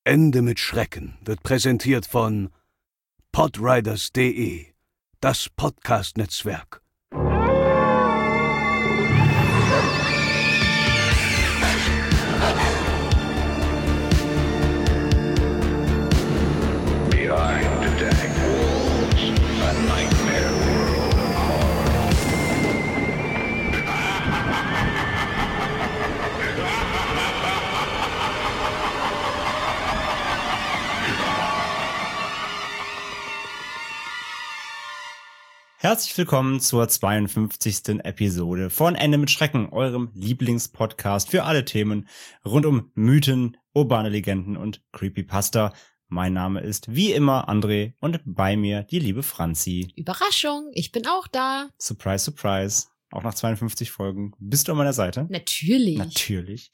Ende mit Schrecken wird präsentiert von podriders.de, das Podcast-Netzwerk. Behind the dank walls, a nightmare world of horror. Herzlich willkommen zur 52. Episode von Ende mit Schrecken, eurem Lieblingspodcast für alle Themen rund um Mythen, urbane Legenden und Creepypasta. Mein Name ist wie immer André und bei mir die liebe Franzi. Überraschung, ich bin auch da. Surprise, surprise. Auch nach 52 Folgen bist du an meiner Seite. Natürlich.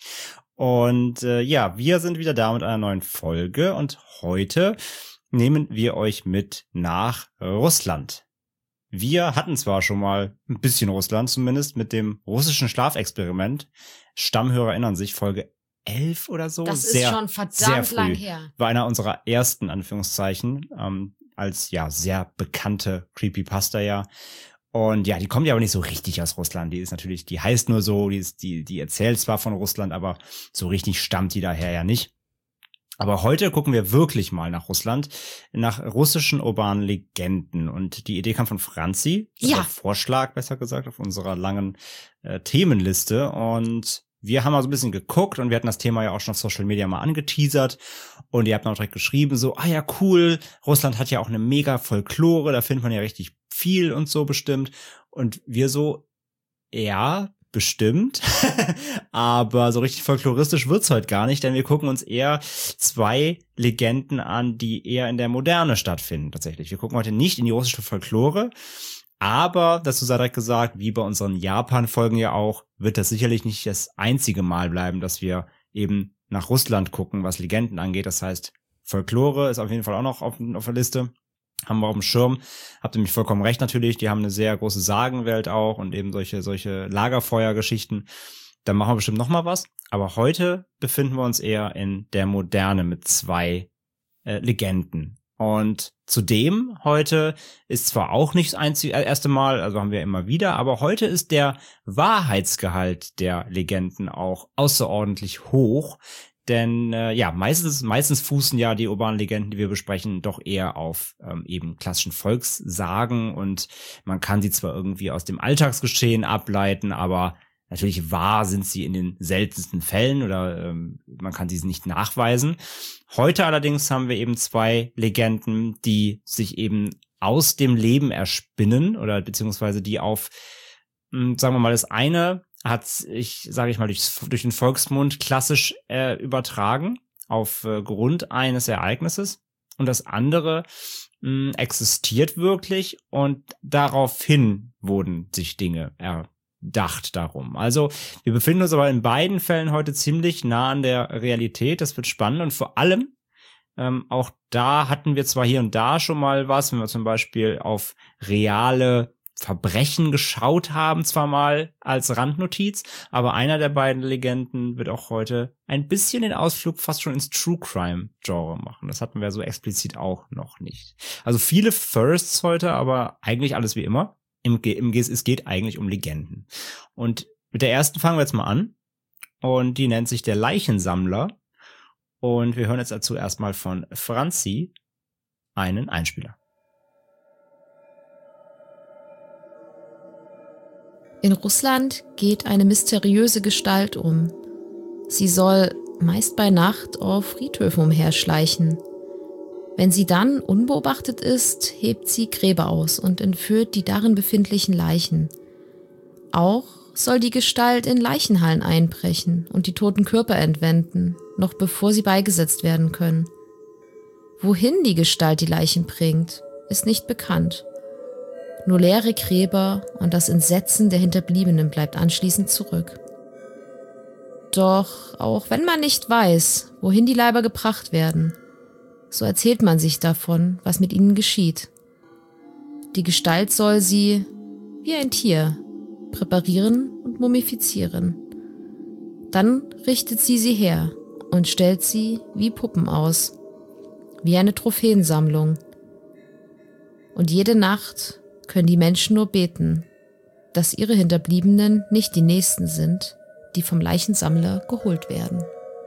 Und wir sind wieder da mit einer neuen Folge und heute nehmen wir euch mit nach Russland. Wir hatten zwar schon mal ein bisschen Russland, zumindest mit dem russischen Schlafexperiment. Stammhörer erinnern sich, Folge 11 oder so. Das ist schon verdammt lang her. War einer unserer ersten, Anführungszeichen, als sehr bekannte Creepypasta ja. Und ja, die kommt ja aber nicht so richtig aus Russland. Die ist natürlich, die heißt nur so, die erzählt zwar von Russland, aber so richtig stammt die daher ja nicht. Aber heute gucken wir wirklich mal nach Russland, nach russischen urbanen Legenden. Und die Idee kam von Franzi. Ja. Der Vorschlag, besser gesagt, auf unserer langen Themenliste. Und wir haben mal so ein bisschen geguckt und wir hatten das Thema ja auch schon auf Social Media mal angeteasert. Und ihr habt noch direkt geschrieben, so, ja, cool, Russland hat ja auch eine mega Folklore, da findet man ja richtig viel und so bestimmt. Und wir so, ja, bestimmt, aber so richtig folkloristisch wird's heute gar nicht, denn wir gucken uns eher zwei Legenden an, die eher in der Moderne stattfinden tatsächlich. Wir gucken heute nicht in die russische Folklore, aber, dazu sei direkt gesagt, wie bei unseren Japan-Folgen ja auch, wird das sicherlich nicht das einzige Mal bleiben, dass wir eben nach Russland gucken, was Legenden angeht. Das heißt, Folklore ist auf jeden Fall auch noch auf der Liste. Haben wir auf dem Schirm. Habt ihr mich vollkommen recht natürlich. Die haben eine sehr große Sagenwelt auch und eben solche Lagerfeuergeschichten. Da machen wir bestimmt noch mal was. Aber heute befinden wir uns eher in der Moderne mit zwei Legenden. Und zudem heute ist zwar auch nicht das erste Mal, also haben wir immer wieder, aber heute ist der Wahrheitsgehalt der Legenden auch außerordentlich hoch. Denn meistens fußen ja die urbanen Legenden, die wir besprechen, doch eher auf eben klassischen Volkssagen und man kann sie zwar irgendwie aus dem Alltagsgeschehen ableiten, aber natürlich wahr sind sie in den seltensten Fällen oder man kann sie nicht nachweisen. Heute allerdings haben wir eben zwei Legenden, die sich eben aus dem Leben erspinnen oder beziehungsweise die auf, sagen wir mal, das eine hat sich, sage ich mal, durch den Volksmund klassisch übertragen aufgrund eines Ereignisses und das andere existiert wirklich und daraufhin wurden sich Dinge erdacht darum. Also wir befinden uns aber in beiden Fällen heute ziemlich nah an der Realität. Das wird spannend und vor allem auch da hatten wir zwar hier und da schon mal was, wenn wir zum Beispiel auf reale Verbrechen geschaut haben, zwar mal als Randnotiz, aber einer der beiden Legenden wird auch heute ein bisschen den Ausflug fast schon ins True Crime Genre machen. Das hatten wir so explizit auch noch nicht. Also viele Firsts heute, aber eigentlich alles wie immer. Es geht eigentlich um Legenden. Und mit der ersten fangen wir jetzt mal an. Und die nennt sich der Leichensammler. Und wir hören jetzt dazu erstmal von Franzi einen Einspieler. In Russland geht eine mysteriöse Gestalt um. Sie soll meist bei Nacht auf Friedhöfen umherschleichen. Wenn sie dann unbeobachtet ist, hebt sie Gräber aus und entführt die darin befindlichen Leichen. Auch soll die Gestalt in Leichenhallen einbrechen und die toten Körper entwenden, noch bevor sie beigesetzt werden können. Wohin die Gestalt die Leichen bringt, ist nicht bekannt. Nur leere Gräber und das Entsetzen der Hinterbliebenen bleibt anschließend zurück. Doch auch wenn man nicht weiß, wohin die Leiber gebracht werden, so erzählt man sich davon, was mit ihnen geschieht. Die Gestalt soll sie, wie ein Tier, präparieren und mumifizieren. Dann richtet sie her und stellt sie wie Puppen aus, wie eine Trophäensammlung. Und jede Nacht können die Menschen nur beten, dass ihre Hinterbliebenen nicht die Nächsten sind, die vom Leichensammler geholt werden.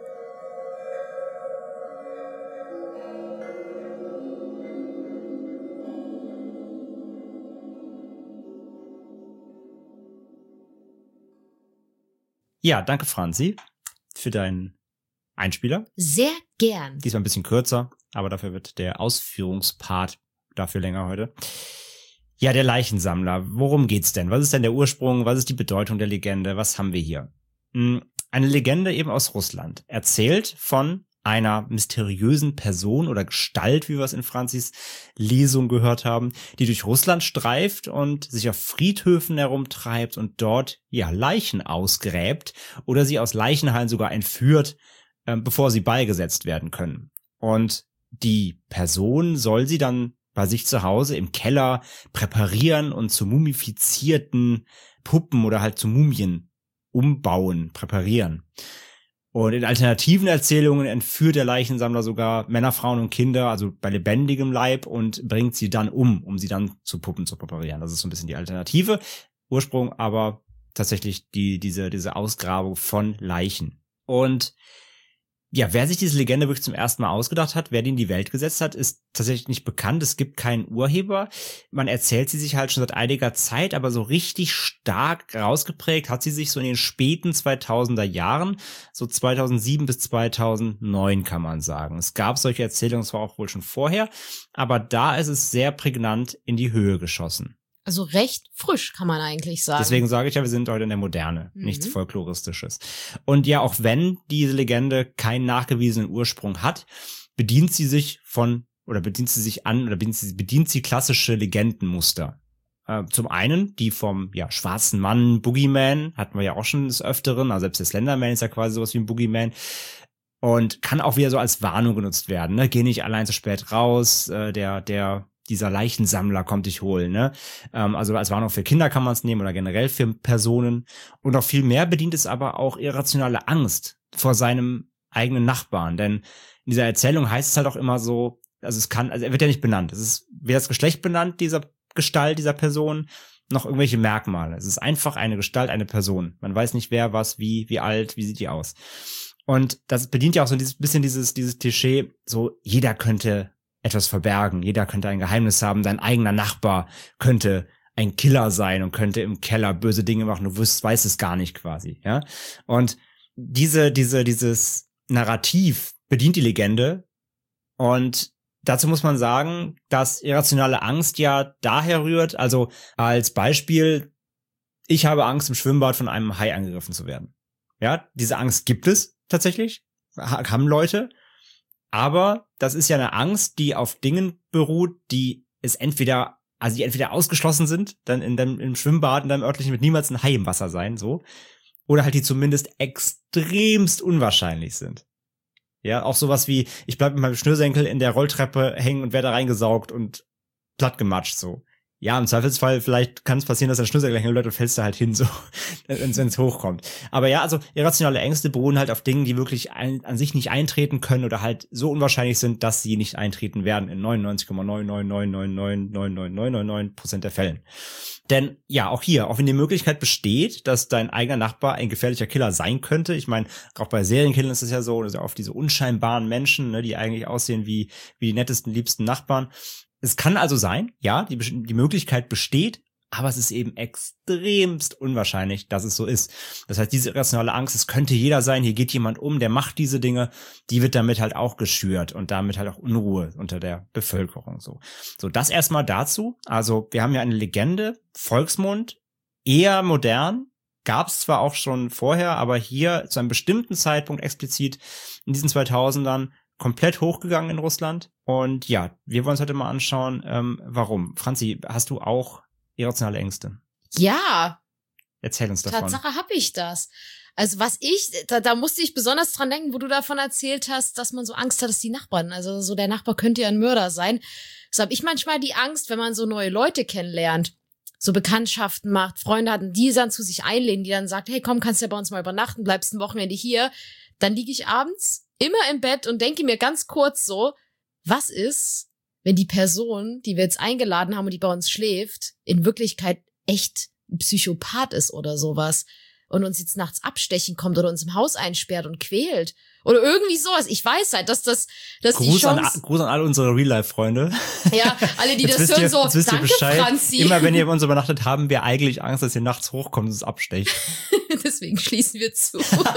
Ja, danke Franzi für deinen Einspieler. Sehr gern. Diesmal ein bisschen kürzer, aber dafür wird der Ausführungspart dafür länger heute. Ja, der Worum geht's denn? Was ist denn der Ursprung? Was ist die Bedeutung der Legende? Was haben wir hier? Eine Legende eben aus Russland, erzählt von einer mysteriösen Person oder Gestalt, wie wir es in Franzis Lesung gehört haben, die durch Russland streift und sich auf Friedhöfen herumtreibt und dort Leichen ausgräbt oder sie aus Leichenhallen sogar entführt, bevor sie beigesetzt werden können. Und die Person soll sie dann bei sich zu Hause im Keller präparieren und zu mumifizierten Puppen oder halt zu Mumien umbauen, präparieren. Und in alternativen Erzählungen entführt der Leichensammler sogar Männer, Frauen und Kinder, also bei lebendigem Leib, und bringt sie dann um sie dann zu Puppen zu präparieren. Das ist so ein bisschen die Alternative. Ursprung aber tatsächlich diese Ausgrabung von Leichen. Und ja, wer sich diese Legende wirklich zum ersten Mal ausgedacht hat, wer die in die Welt gesetzt hat, ist tatsächlich nicht bekannt. Es gibt keinen Urheber. Man erzählt sie sich halt schon seit einiger Zeit, aber so richtig stark rausgeprägt hat sie sich so in den späten 2000er Jahren, so 2007 bis 2009 kann man sagen. Es gab solche Erzählungen zwar auch wohl schon vorher, aber da ist es sehr prägnant in die Höhe geschossen. Also recht frisch, kann man eigentlich sagen. Deswegen sage ich ja, wir sind heute in der Moderne, nichts Folkloristisches. Und ja, auch wenn diese Legende keinen nachgewiesenen Ursprung hat, bedient sie klassische Legendenmuster. Zum einen die vom schwarzen Mann, Boogeyman, hatten wir ja auch schon des Öfteren, also selbst der Slenderman ist ja quasi sowas wie ein Boogeyman. Und kann auch wieder so als Warnung genutzt werden, ne? Geh nicht allein zu spät raus, dieser Leichensammler kommt dich holen, ne? Also als Warnung für Kinder kann man es nehmen oder generell für Personen. Und noch viel mehr bedient es aber auch irrationale Angst vor seinem eigenen Nachbarn. Denn in dieser Erzählung heißt es halt auch immer so, er wird ja nicht benannt. Es ist weder das Geschlecht benannt, dieser Gestalt, dieser Person, noch irgendwelche Merkmale. Es ist einfach eine Gestalt, eine Person. Man weiß nicht wer, was, wie alt, wie sieht die aus. Und das bedient ja auch so dieses Klischee, so jeder könnte etwas verbergen. Jeder könnte ein Geheimnis haben. Dein eigener Nachbar könnte ein Killer sein und könnte im Keller böse Dinge machen. Du weißt es gar nicht quasi, ja. Und dieses Narrativ bedient die Legende. Und dazu muss man sagen, dass irrationale Angst ja daher rührt. Also als Beispiel, ich habe Angst, im Schwimmbad von einem Hai angegriffen zu werden. Ja, diese Angst gibt es tatsächlich. Haben Leute. Aber das ist ja eine Angst, die auf Dingen beruht, die entweder ausgeschlossen sind, dann im Schwimmbad in deinem örtlichen wird niemals ein Hai im Wasser sein, so. Oder halt die zumindest extremst unwahrscheinlich sind. Ja, auch sowas wie, ich bleib mit meinem Schnürsenkel in der Rolltreppe hängen und werde reingesaugt und platt gematscht, so. Ja, im Zweifelsfall, vielleicht kann es passieren, dass der Schnürsenkel hängen bleibt und fällst da halt hin, so, wenn es hochkommt. Aber ja, also irrationale Ängste beruhen halt auf Dingen, die wirklich an sich nicht eintreten können oder halt so unwahrscheinlich sind, dass sie nicht eintreten werden in 99,999999999% der Fällen. Denn ja, auch wenn die Möglichkeit besteht, dass dein eigener Nachbar ein gefährlicher Killer sein könnte, ich meine, auch bei Serienkillern ist es ja so, dass oft diese unscheinbaren Menschen, ne, die eigentlich aussehen wie die nettesten, liebsten Nachbarn. Es kann also sein, ja, die Möglichkeit besteht, aber es ist eben extremst unwahrscheinlich, dass es so ist. Das heißt, diese irrationale Angst, es könnte jeder sein, hier geht jemand der macht diese Dinge, die wird damit halt auch geschürt und damit halt auch Unruhe unter der Bevölkerung, so. So, das erstmal dazu. Also, wir haben ja eine Legende, Volksmund, eher modern, gab es zwar auch schon vorher, aber hier zu einem bestimmten Zeitpunkt explizit in diesen 2000ern komplett hochgegangen in Russland. Und ja, wir wollen uns heute mal anschauen, warum. Franzi, hast du auch irrationale Ängste? Ja. Erzähl uns davon. Tatsache habe ich das. Also da musste ich besonders dran denken, wo du davon erzählt hast, dass man so Angst hat, dass die Nachbarn, also so der Nachbar könnte ja ein Mörder sein. So habe ich manchmal die Angst, wenn man so neue Leute kennenlernt, so Bekanntschaften macht, Freunde hat, die dann zu sich einladen, die dann sagt, hey komm, kannst ja bei uns mal übernachten, bleibst ein Wochenende hier. Dann liege ich abends immer im Bett und denke mir ganz kurz so, was ist, wenn die Person, die wir jetzt eingeladen haben und die bei uns schläft, in Wirklichkeit echt ein Psychopath ist oder sowas und uns jetzt nachts abstechen kommt oder uns im Haus einsperrt und quält oder irgendwie sowas. Ich weiß halt, dass die Gruß Chance... Gruß an alle unsere Real-Life-Freunde. Ja, alle, die Jetzt das wisst hören, so, jetzt wisst ihr danke, Bescheid. Franzi. Immer wenn ihr bei uns übernachtet, haben wir eigentlich Angst, dass ihr nachts hochkommt und es abstecht. Deswegen schließen wir zu.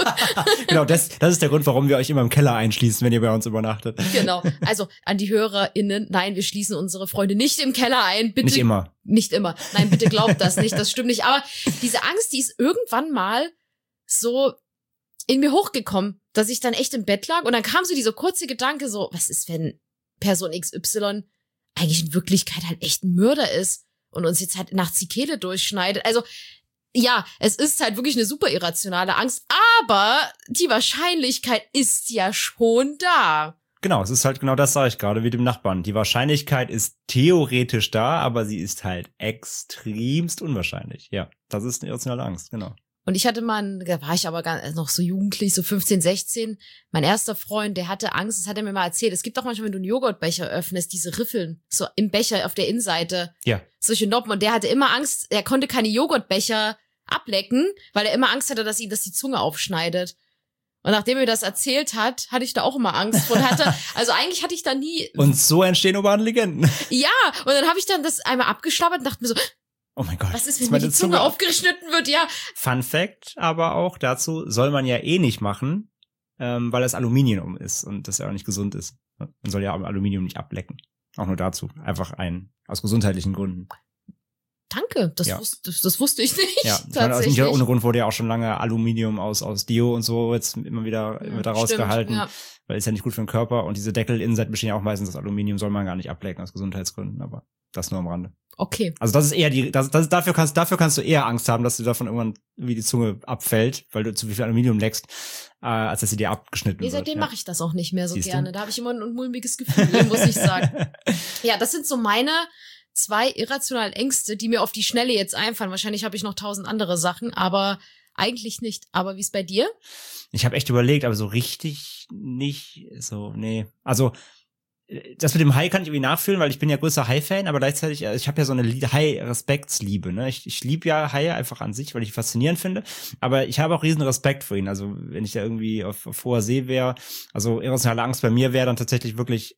Genau, das ist der Grund, warum wir euch immer im Keller einschließen, wenn ihr bei uns übernachtet. Genau. Also an die HörerInnen, nein, wir schließen unsere Freunde nicht im Keller ein. Bitte. Nicht immer. Nicht immer. Nein, bitte glaubt das nicht. Das stimmt nicht. Aber diese Angst, die ist irgendwann mal so in mir hochgekommen, dass ich dann echt im Bett lag und dann kam so dieser kurze Gedanke so, was ist, wenn Person XY eigentlich in Wirklichkeit halt echt ein Mörder ist und uns jetzt halt nachts die Kehle durchschneidet. Also ja, es ist halt wirklich eine super irrationale Angst, aber die Wahrscheinlichkeit ist ja schon da. Genau, es ist halt genau das, sage ich gerade, wie dem Nachbarn. Die Wahrscheinlichkeit ist theoretisch da, aber sie ist halt extremst unwahrscheinlich. Ja, das ist eine irrationale Angst, genau. Und ich hatte mal, da war ich aber noch so jugendlich, so 15, 16. Mein erster Freund, der hatte Angst, das hat er mir mal erzählt. Es gibt auch manchmal, wenn du einen Joghurtbecher öffnest, diese Riffeln, so im Becher auf der Innenseite. Ja. Solche Noppen. Und der hatte immer Angst, er konnte keine Joghurtbecher ablecken, weil er immer Angst hatte, dass ihm das die Zunge aufschneidet. Und nachdem er mir das erzählt hat, hatte ich da auch immer Angst vor. Also eigentlich hatte ich da nie... Und so entstehen urbanen Legenden. Ja, und dann habe ich dann das einmal abgeschlabbert und dachte mir so, Oh mein Gott. was ist, wenn mir die Zunge aufgeschnitten wird? Ja. Fun Fact, aber auch dazu soll man ja eh nicht machen, weil es Aluminium ist und das ja auch nicht gesund ist. Man soll ja Aluminium nicht ablecken. Auch nur dazu. Einfach aus gesundheitlichen Gründen. Danke, das wusste ich nicht. Ja, tatsächlich. Nicht ohne Grund wurde ja auch schon lange Aluminium aus Dio und so jetzt immer wieder rausgehalten, ja. Weil ist ja nicht gut für den Körper und diese Deckelinnenseiten bestehen ja auch meistens aus Aluminium, soll man gar nicht ablecken aus Gesundheitsgründen, aber das nur am Rande. Okay. Also das ist eher dafür kannst du eher Angst haben, dass du davon irgendwann wie die Zunge abfällt, weil du zu viel Aluminium leckst, als dass sie dir abgeschnitten wird. Seitdem mache ich das auch nicht mehr so Siehst gerne. du? Da habe ich immer ein mulmiges Gefühl, muss ich sagen. Ja, das sind so meine 2 irrationalen Ängste, die mir auf die Schnelle jetzt einfallen. Wahrscheinlich habe ich noch 1000 andere Sachen, aber eigentlich nicht. Aber wie ist bei dir? Ich habe echt überlegt, aber so richtig nicht so, nee. Also das mit dem Hai kann ich irgendwie nachfühlen, weil ich bin ja größer Hai-Fan, aber gleichzeitig, ich habe ja so eine Hai-Respektsliebe, ne? Ich liebe ja Haie einfach an sich, weil ich die faszinierend finde, aber ich habe auch riesen Respekt vor ihnen. Also wenn ich da irgendwie auf hoher See wäre, also irrationale Angst bei mir wäre dann tatsächlich wirklich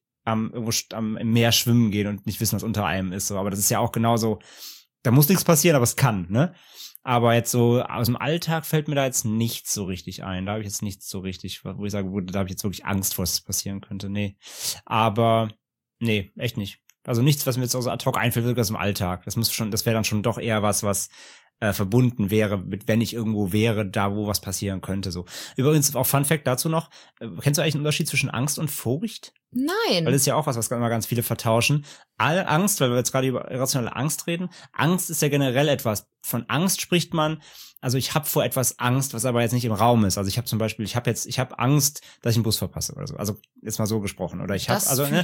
im Meer schwimmen gehen und nicht wissen, was unter einem ist. So. Aber das ist ja auch genauso, da muss nichts passieren, aber es kann, ne? Aber jetzt so aus dem Alltag fällt mir da jetzt nichts so richtig ein. Da habe ich jetzt nichts so richtig, wo ich sage, da habe ich jetzt wirklich Angst vor, dass es passieren könnte. Nee. Aber nee, echt nicht. Also nichts, was mir jetzt so ad hoc einfällt, wirklich aus dem Alltag. Das wäre dann schon doch eher was verbunden wäre mit, wenn ich irgendwo wäre, da wo was passieren könnte. So. Übrigens auch Fun Fact dazu noch, kennst du eigentlich einen Unterschied zwischen Angst und Furcht? Nein. Weil das ist ja auch was immer ganz viele vertauschen. Angst, weil wir jetzt gerade über irrationale Angst reden, Angst ist ja generell etwas. Von Angst spricht man, also ich habe vor etwas Angst, was aber jetzt nicht im Raum ist. Also ich habe zum Beispiel, ich habe Angst, dass ich einen Bus verpasse oder so. Also jetzt mal so gesprochen. Oder ich habe,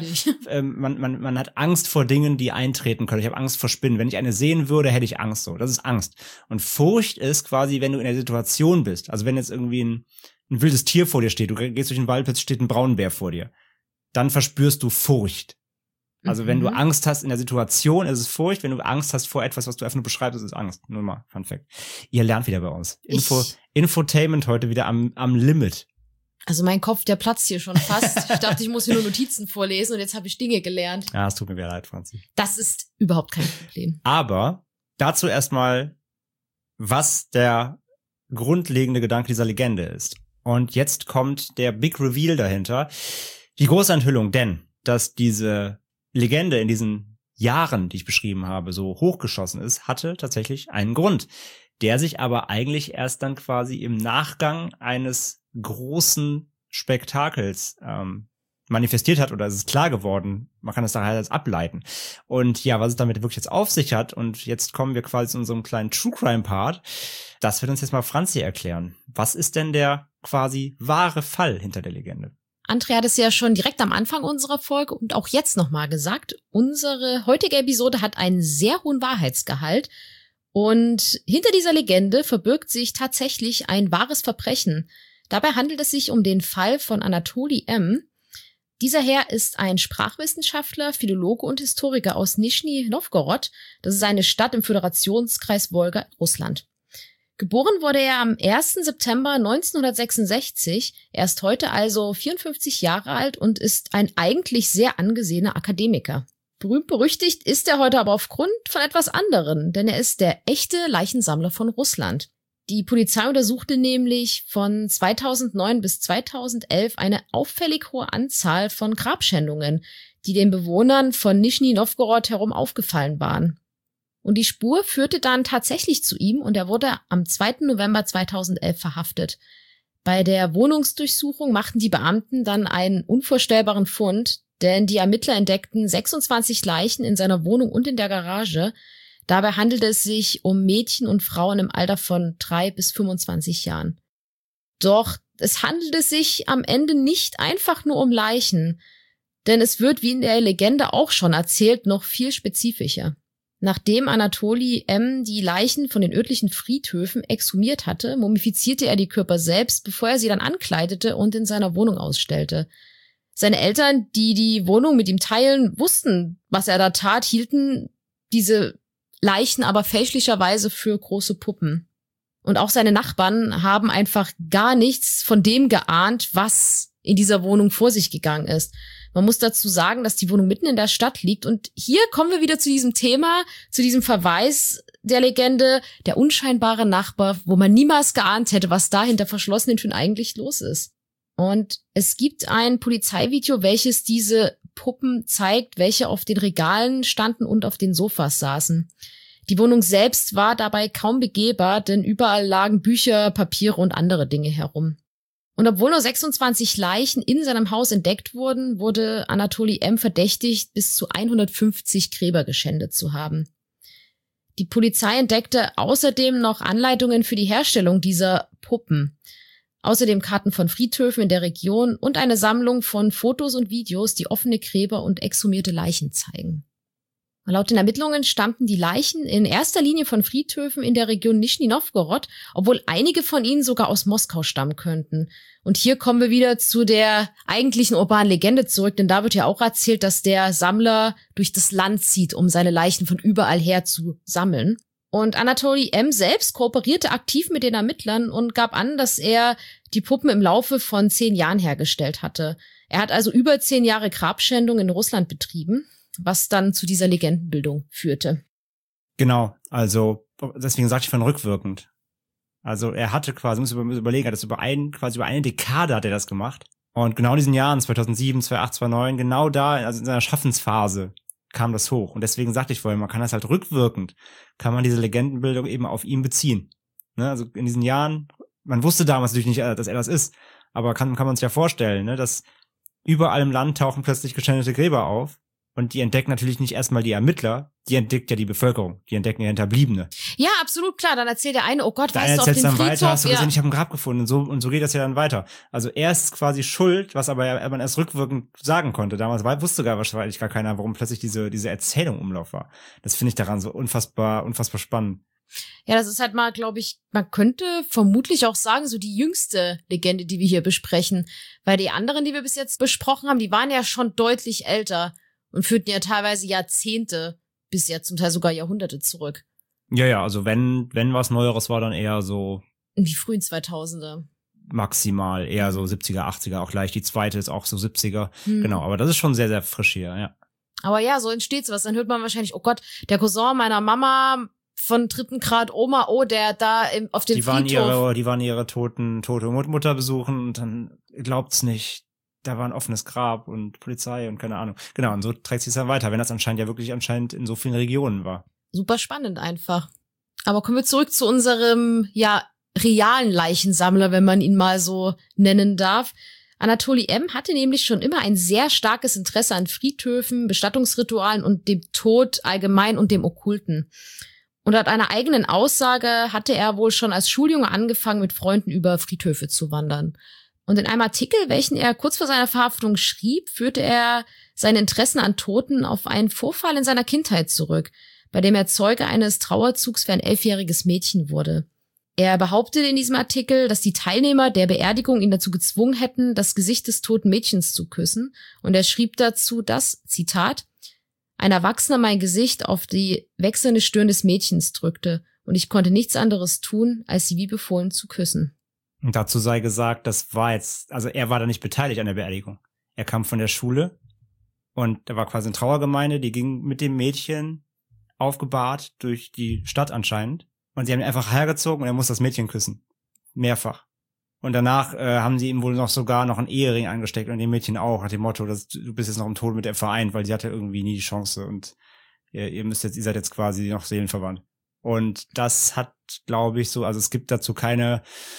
man hat Angst vor Dingen, die eintreten können. Ich habe Angst vor Spinnen. Wenn ich eine sehen würde, hätte ich Angst. So, das ist Angst. Und Furcht ist quasi, wenn du in der Situation bist. Also wenn jetzt irgendwie ein wildes Tier vor dir steht, du gehst durch den Wald, plötzlich steht ein Braunbär vor dir. Dann verspürst du Furcht. Also wenn du Angst hast in der Situation, ist es Furcht. Wenn du Angst hast vor etwas, was du einfach nur beschreibst, ist es Angst. Nur mal, Fun Fact. Ihr lernt wieder bei uns. Infotainment heute wieder am Limit. Also mein Kopf, der platzt hier schon fast. Ich dachte, ich muss hier nur Notizen vorlesen und jetzt habe ich Dinge gelernt. Ja, es tut mir wieder leid, Franzi. Das ist überhaupt kein Problem. Aber dazu erstmal, was der grundlegende Gedanke dieser Legende ist. Und jetzt kommt der Big Reveal dahinter. Die große Enthüllung, denn dass diese Legende in diesen Jahren, die ich beschrieben habe, so hochgeschossen ist, hatte tatsächlich einen Grund, der sich aber eigentlich erst dann quasi im Nachgang eines großen Spektakels manifestiert hat, oder es ist klar geworden, man kann es da halt als ableiten. Und ja, was es damit wirklich jetzt auf sich hat, und jetzt kommen wir quasi zu unserem kleinen True Crime Part, das wird uns jetzt mal Franzi erklären. Was ist denn der quasi wahre Fall hinter der Legende? Andrea hat es ja schon direkt am Anfang unserer Folge und auch jetzt nochmal gesagt, unsere heutige Episode hat einen sehr hohen Wahrheitsgehalt und hinter dieser Legende verbirgt sich tatsächlich ein wahres Verbrechen, Dabei handelt es sich um den Fall von Anatoli M. Dieser Herr ist ein Sprachwissenschaftler, Philologe und Historiker aus Nischni Nowgorod. Das ist eine Stadt im Föderationskreis Wolga in Russland. Geboren wurde er am 1. September 1966. Er ist heute also 54 Jahre alt und ist ein eigentlich sehr angesehener Akademiker. Berühmt-berüchtigt ist er heute aber aufgrund von etwas anderem, denn er ist der echte Leichensammler von Russland. Die Polizei untersuchte nämlich von 2009 bis 2011 eine auffällig hohe Anzahl von Grabschändungen, die den Bewohnern von Nischni Nowgorod herum aufgefallen waren. Und die Spur führte dann tatsächlich zu ihm und er wurde am 2. November 2011 verhaftet. Bei der Wohnungsdurchsuchung machten die Beamten dann einen unvorstellbaren Fund, denn die Ermittler entdeckten 26 Leichen in seiner Wohnung und in der Garage. Dabei handelte es sich um Mädchen und Frauen im Alter von 3 bis 25 Jahren. Doch es handelte sich am Ende nicht einfach nur um Leichen, denn es wird, wie in der Legende auch schon erzählt, noch viel spezifischer. Nachdem Anatoli M. die Leichen von den örtlichen Friedhöfen exhumiert hatte, mumifizierte er die Körper selbst, bevor er sie dann ankleidete und in seiner Wohnung ausstellte. Seine Eltern, die die Wohnung mit ihm teilen, wussten, was er da tat, hielten diese Leichen aber fälschlicherweise für große Puppen. Und auch seine Nachbarn haben einfach gar nichts von dem geahnt, was in dieser Wohnung vor sich gegangen ist. Man muss dazu sagen, dass die Wohnung mitten in der Stadt liegt. Und hier kommen wir wieder zu diesem Thema, zu diesem Verweis der Legende, der unscheinbare Nachbar, wo man niemals geahnt hätte, was da hinter verschlossenen Türen eigentlich los ist. Und es gibt ein Polizeivideo, welches diese Puppen zeigt, welche auf den Regalen standen und auf den Sofas saßen. Die Wohnung selbst war dabei kaum begehbar, denn überall lagen Bücher, Papiere und andere Dinge herum. Und obwohl nur 26 Leichen in seinem Haus entdeckt wurden, wurde Anatoli M. verdächtigt, bis zu 150 Gräber geschändet zu haben. Die Polizei entdeckte außerdem noch Anleitungen für die Herstellung dieser Puppen. Außerdem Karten von Friedhöfen in der Region und eine Sammlung von Fotos und Videos, die offene Gräber und exhumierte Leichen zeigen. Laut den Ermittlungen stammten die Leichen in erster Linie von Friedhöfen in der Region Nischni Nowgorod, obwohl einige von ihnen sogar aus Moskau stammen könnten. Und hier kommen wir wieder zu der eigentlichen urbanen Legende zurück, denn da wird ja auch erzählt, dass der Sammler durch das Land zieht, um seine Leichen von überall her zu sammeln. Und Anatoli M. selbst kooperierte aktiv mit den Ermittlern und gab an, dass er die Puppen im Laufe von 10 Jahren hergestellt hatte. Er hat also über 10 Jahre Grabschändung in Russland betrieben, was dann zu dieser Legendenbildung führte. Genau, also deswegen sagte ich von rückwirkend. Also er hatte quasi, muss überlegen, hat das quasi über eine Dekade hat er das gemacht. Und genau in diesen Jahren, 2007, 2008, 2009, genau da, also in seiner Schaffensphase, kam das hoch. Und deswegen sagte ich vorhin, man kann das halt rückwirkend, kann man diese Legendenbildung eben auf ihn beziehen. Ne? Also in diesen Jahren, man wusste damals natürlich nicht, dass er das ist, aber kann man sich ja vorstellen, ne, dass überall im Land tauchen plötzlich geschändete Gräber auf. Und die entdecken natürlich nicht erstmal die Ermittler, die entdeckt ja die Bevölkerung, die entdecken ja Hinterbliebene. Ja, absolut, klar. Dann erzählt der eine, oh Gott, der weißt du, auf den dann Friedhof? Weiter, hast du gesehen, ja. Ich habe ein Grab gefunden und so geht das ja dann weiter. Also er ist quasi schuld, was aber man erst rückwirkend sagen konnte. Damals wusste wahrscheinlich gar keiner, warum plötzlich diese Erzählung im Umlauf war. Das finde ich daran so unfassbar spannend. Ja, das ist halt mal, glaube ich, man könnte vermutlich auch sagen, so die jüngste Legende, die wir hier besprechen. Weil die anderen, die wir bis jetzt besprochen haben, die waren ja schon deutlich älter. Und führten ja teilweise Jahrzehnte bis ja zum Teil sogar Jahrhunderte zurück. Ja, also wenn was Neueres war, dann eher so in die frühen 2000er. Maximal, eher so 70er, 80er, auch gleich. Die zweite ist auch so 70er. Genau, aber das ist schon sehr, sehr frisch hier, ja. Aber ja, so entsteht sowas. Dann hört man wahrscheinlich, oh Gott, der Cousin meiner Mama von 3. Grad Oma, oh, der da auf dem Friedhof. Die waren ihre tote Mutter besuchen und dann glaubt's nicht. Da war ein offenes Grab und Polizei und keine Ahnung. Genau, und so trägt sich dann weiter, wenn das anscheinend in so vielen Regionen war. Super spannend einfach. Aber kommen wir zurück zu unserem, realen Leichensammler, wenn man ihn mal so nennen darf. Anatoli M. hatte nämlich schon immer ein sehr starkes Interesse an Friedhöfen, Bestattungsritualen und dem Tod allgemein und dem Okkulten. Und laut einer eigenen Aussage hatte er wohl schon als Schuljunge angefangen, mit Freunden über Friedhöfe zu wandern. Und in einem Artikel, welchen er kurz vor seiner Verhaftung schrieb, führte er seine Interessen an Toten auf einen Vorfall in seiner Kindheit zurück, bei dem er Zeuge eines Trauerzugs für ein 11-jähriges Mädchen wurde. Er behauptet in diesem Artikel, dass die Teilnehmer der Beerdigung ihn dazu gezwungen hätten, das Gesicht des toten Mädchens zu küssen. Und er schrieb dazu, dass, Zitat, ein Erwachsener mein Gesicht auf die wechselnde Stirn des Mädchens drückte und ich konnte nichts anderes tun, als sie wie befohlen zu küssen. Und dazu sei gesagt, also er war da nicht beteiligt an der Beerdigung. Er kam von der Schule und da war quasi eine Trauergemeinde, die ging mit dem Mädchen aufgebahrt durch die Stadt anscheinend. Und sie haben ihn einfach hergezogen und er muss das Mädchen küssen. Mehrfach. Und danach haben sie ihm wohl sogar noch einen Ehering angesteckt und dem Mädchen auch, nach dem Motto, du bist jetzt noch im Tod mit der vereint, weil sie hatte irgendwie nie die Chance und ihr seid jetzt quasi noch seelenverwandt. Und das hat, glaube ich, also es gibt dazu keine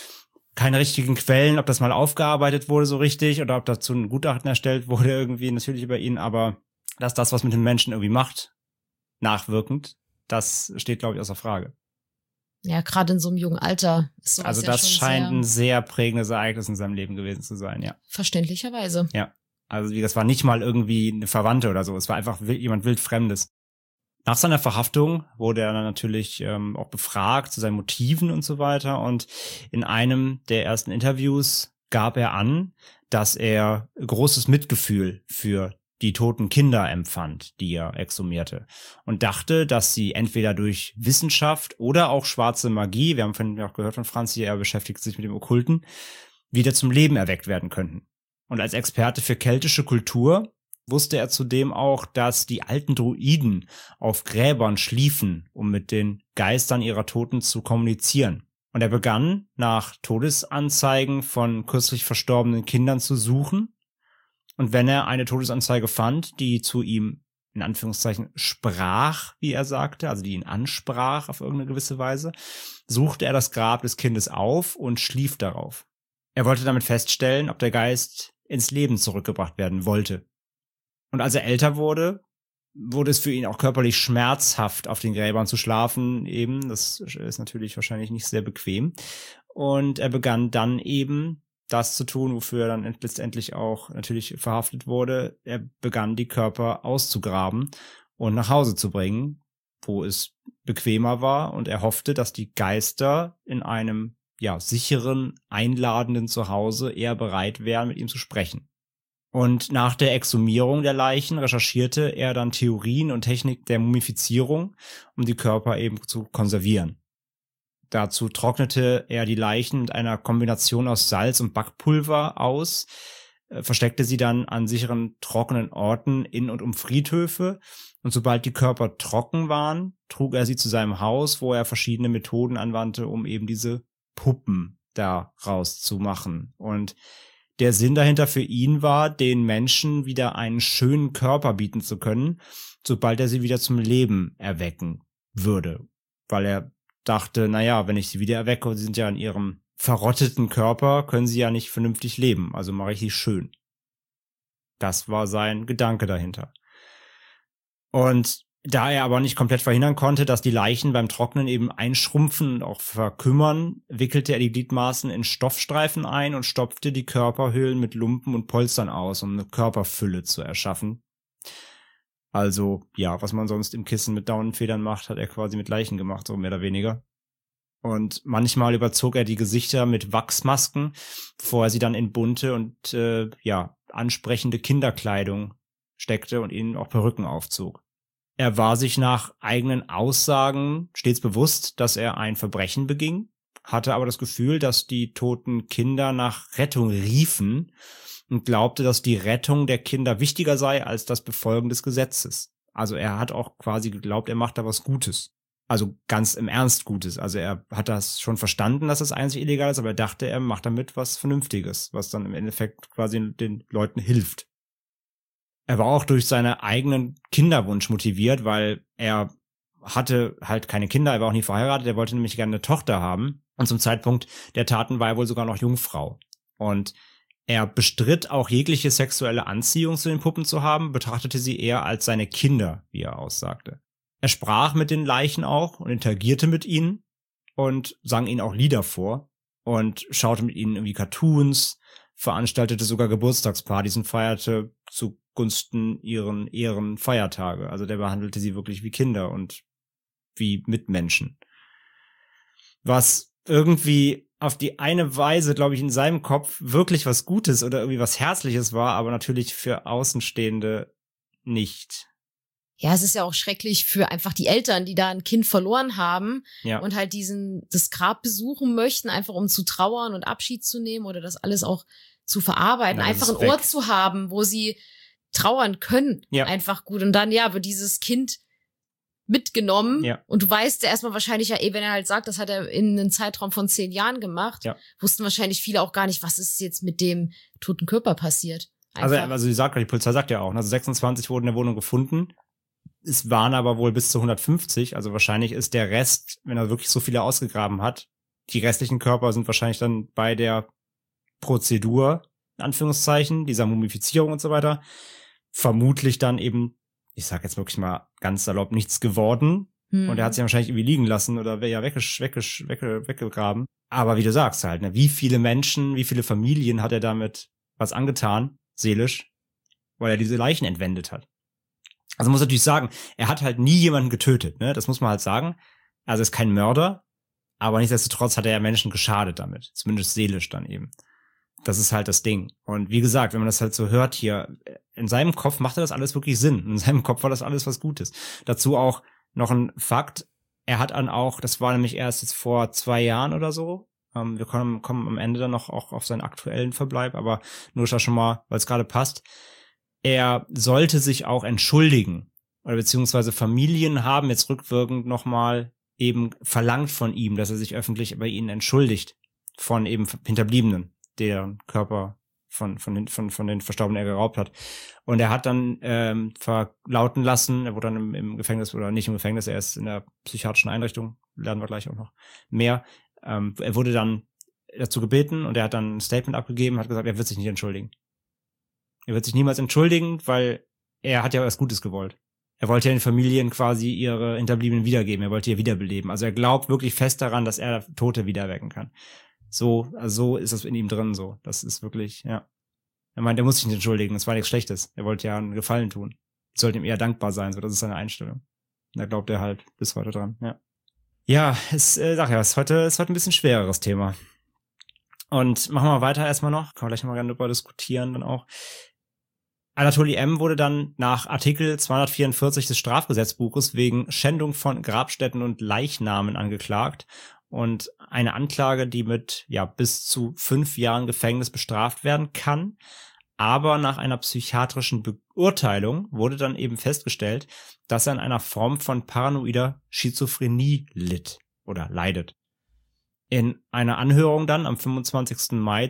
richtigen Quellen, ob das mal aufgearbeitet wurde so richtig oder ob dazu ein Gutachten erstellt wurde irgendwie natürlich über ihn, aber dass das, was mit den Menschen irgendwie macht, nachwirkend, das steht, glaube ich, außer Frage. Ja, gerade in so einem jungen Alter ist sowas also ja das schon scheint ein sehr prägendes Ereignis in seinem Leben gewesen zu sein, ja. Verständlicherweise. Ja, also das war nicht mal irgendwie eine Verwandte oder so, es war einfach jemand wildfremdes. Nach seiner Verhaftung wurde er dann natürlich auch befragt zu seinen Motiven und so weiter und in einem der ersten Interviews gab er an, dass er großes Mitgefühl für die toten Kinder empfand, die er exhumierte und dachte, dass sie entweder durch Wissenschaft oder auch schwarze Magie, wir haben vorhin auch gehört von Franz hier, er beschäftigt sich mit dem Okkulten, wieder zum Leben erweckt werden könnten. Und als Experte für keltische Kultur wusste er zudem auch, dass die alten Druiden auf Gräbern schliefen, um mit den Geistern ihrer Toten zu kommunizieren. Und er begann, nach Todesanzeigen von kürzlich verstorbenen Kindern zu suchen. Und wenn er eine Todesanzeige fand, die zu ihm, in Anführungszeichen, sprach, wie er sagte, also die ihn ansprach auf irgendeine gewisse Weise, suchte er das Grab des Kindes auf und schlief darauf. Er wollte damit feststellen, ob der Geist ins Leben zurückgebracht werden wollte. Und als er älter wurde es für ihn auch körperlich schmerzhaft, auf den Gräbern zu schlafen eben. Das ist natürlich wahrscheinlich nicht sehr bequem. Und er begann dann eben das zu tun, wofür er dann letztendlich auch natürlich verhaftet wurde. Er begann, die Körper auszugraben und nach Hause zu bringen, wo es bequemer war. Und er hoffte, dass die Geister in einem sicheren, einladenden Zuhause eher bereit wären, mit ihm zu sprechen. Und nach der Exhumierung der Leichen recherchierte er dann Theorien und Technik der Mumifizierung, um die Körper eben zu konservieren. Dazu trocknete er die Leichen mit einer Kombination aus Salz und Backpulver aus, versteckte sie dann an sicheren, trockenen Orten in und um Friedhöfe und sobald die Körper trocken waren, trug er sie zu seinem Haus, wo er verschiedene Methoden anwandte, um eben diese Puppen daraus zu machen. Und der Sinn dahinter für ihn war, den Menschen wieder einen schönen Körper bieten zu können, sobald er sie wieder zum Leben erwecken würde. Weil er dachte, wenn ich sie wieder erwecke und sie sind ja in ihrem verrotteten Körper, können sie ja nicht vernünftig leben, also mache ich sie schön. Das war sein Gedanke dahinter. Und da er aber nicht komplett verhindern konnte, dass die Leichen beim Trocknen eben einschrumpfen und auch verkümmern, wickelte er die Gliedmaßen in Stoffstreifen ein und stopfte die Körperhöhlen mit Lumpen und Polstern aus, um eine Körperfülle zu erschaffen. Also, was man sonst im Kissen mit Daunenfedern macht, hat er quasi mit Leichen gemacht, so mehr oder weniger. Und manchmal überzog er die Gesichter mit Wachsmasken, bevor er sie dann in bunte und, ansprechende Kinderkleidung steckte und ihnen auch Perücken aufzog. Er war sich nach eigenen Aussagen stets bewusst, dass er ein Verbrechen beging, hatte aber das Gefühl, dass die toten Kinder nach Rettung riefen und glaubte, dass die Rettung der Kinder wichtiger sei als das Befolgen des Gesetzes. Also er hat auch quasi geglaubt, er macht da was Gutes. Also ganz im Ernst Gutes. Also er hat das schon verstanden, dass das einzig illegal ist, aber er dachte, er macht damit was Vernünftiges, was dann im Endeffekt quasi den Leuten hilft. Er war auch durch seinen eigenen Kinderwunsch motiviert, weil er hatte halt keine Kinder, er war auch nie verheiratet, er wollte nämlich gerne eine Tochter haben. Und zum Zeitpunkt der Taten war er wohl sogar noch Jungfrau. Und er bestritt auch jegliche sexuelle Anziehung zu den Puppen zu haben, betrachtete sie eher als seine Kinder, wie er aussagte. Er sprach mit den Leichen auch und interagierte mit ihnen und sang ihnen auch Lieder vor und schaute mit ihnen irgendwie Cartoons, veranstaltete sogar Geburtstagspartys und feierte zugunsten ihren Ehrenfeiertage. Also der behandelte sie wirklich wie Kinder und wie Mitmenschen. Was irgendwie auf die eine Weise, glaube ich, in seinem Kopf wirklich was Gutes oder irgendwie was Herzliches war, aber natürlich für Außenstehende nicht. Ja, es ist ja auch schrecklich für einfach die Eltern, die da ein Kind verloren haben Ja. und halt das Grab besuchen möchten, einfach um zu trauern und Abschied zu nehmen oder das alles auch zu verarbeiten, Na, das einfach ist einen Ort weg. zu haben, wo sie trauern können, Ja. einfach gut. Und dann, ja, wird dieses Kind mitgenommen Ja. und du weißt ja erstmal wahrscheinlich ja wenn er halt sagt, das hat er in einem Zeitraum von 10 Jahren gemacht, Ja. wussten wahrscheinlich viele auch gar nicht, was ist jetzt mit dem toten Körper passiert. Also Einfach. die Polizei sagt ja auch, also 26 wurden in der Wohnung gefunden. Es waren aber wohl bis zu 150, also wahrscheinlich ist der Rest, wenn er wirklich so viele ausgegraben hat, die restlichen Körper sind wahrscheinlich dann bei der Prozedur, in Anführungszeichen, dieser Mumifizierung und so weiter, vermutlich dann eben, ich sag jetzt wirklich mal ganz salopp, nichts geworden. Und er hat sie wahrscheinlich irgendwie liegen lassen oder wäre ja weggegraben. Aber wie du sagst halt, ne, wie viele Menschen, wie viele Familien hat er damit was angetan, seelisch, weil er diese Leichen entwendet hat. Also muss natürlich sagen, er hat halt nie jemanden getötet, ne? Das muss man halt sagen. Also er ist kein Mörder, aber nichtsdestotrotz hat er ja Menschen geschadet damit. Zumindest seelisch dann eben. Das ist halt das Ding. Und wie gesagt, wenn man das halt so hört hier, in seinem Kopf machte das alles wirklich Sinn. In seinem Kopf war das alles was Gutes. Dazu auch noch ein Fakt. Er hat dann auch, das war nämlich erst jetzt vor 2 Jahren oder so. Wir kommen am Ende dann noch auch auf seinen aktuellen Verbleib, aber nur schon mal, weil es gerade passt. Er sollte sich auch entschuldigen. Oder beziehungsweise Familien haben jetzt rückwirkend nochmal eben verlangt von ihm, dass er sich öffentlich bei ihnen entschuldigt. Von eben Hinterbliebenen, deren Körper von den Verstorbenen er geraubt hat. Und er hat dann verlauten lassen, er wurde dann im Gefängnis, oder nicht im Gefängnis, er ist in der psychiatrischen Einrichtung, lernen wir gleich auch noch mehr. Er wurde dann dazu gebeten und er hat dann ein Statement abgegeben, hat gesagt, er wird sich nicht entschuldigen. Er wird sich niemals entschuldigen, weil er hat ja was Gutes gewollt. Er wollte ja den Familien quasi ihre Hinterbliebenen wiedergeben, er wollte ihr wiederbeleben. Also er glaubt wirklich fest daran, dass er Tote wiederwecken kann. So ist das in ihm drin so. Das ist wirklich, ja. Er meint, er muss sich nicht entschuldigen, das war nichts Schlechtes. Er wollte ja einen Gefallen tun. Ich sollte ihm eher dankbar sein, so, das ist seine Einstellung. Und da glaubt er halt bis heute dran, ja. Ja, ist heute ein bisschen schwereres Thema. Und machen wir mal weiter erstmal noch. Können wir gleich mal gerne darüber diskutieren dann auch. Anatoly M. wurde dann nach Artikel 244 des Strafgesetzbuches wegen Schändung von Grabstätten und Leichnamen angeklagt. Und eine Anklage, die mit bis zu 5 Jahren Gefängnis bestraft werden kann. Aber nach einer psychiatrischen Beurteilung wurde dann eben festgestellt, dass er an einer Form von paranoider Schizophrenie litt oder leidet. In einer Anhörung dann am 25. Mai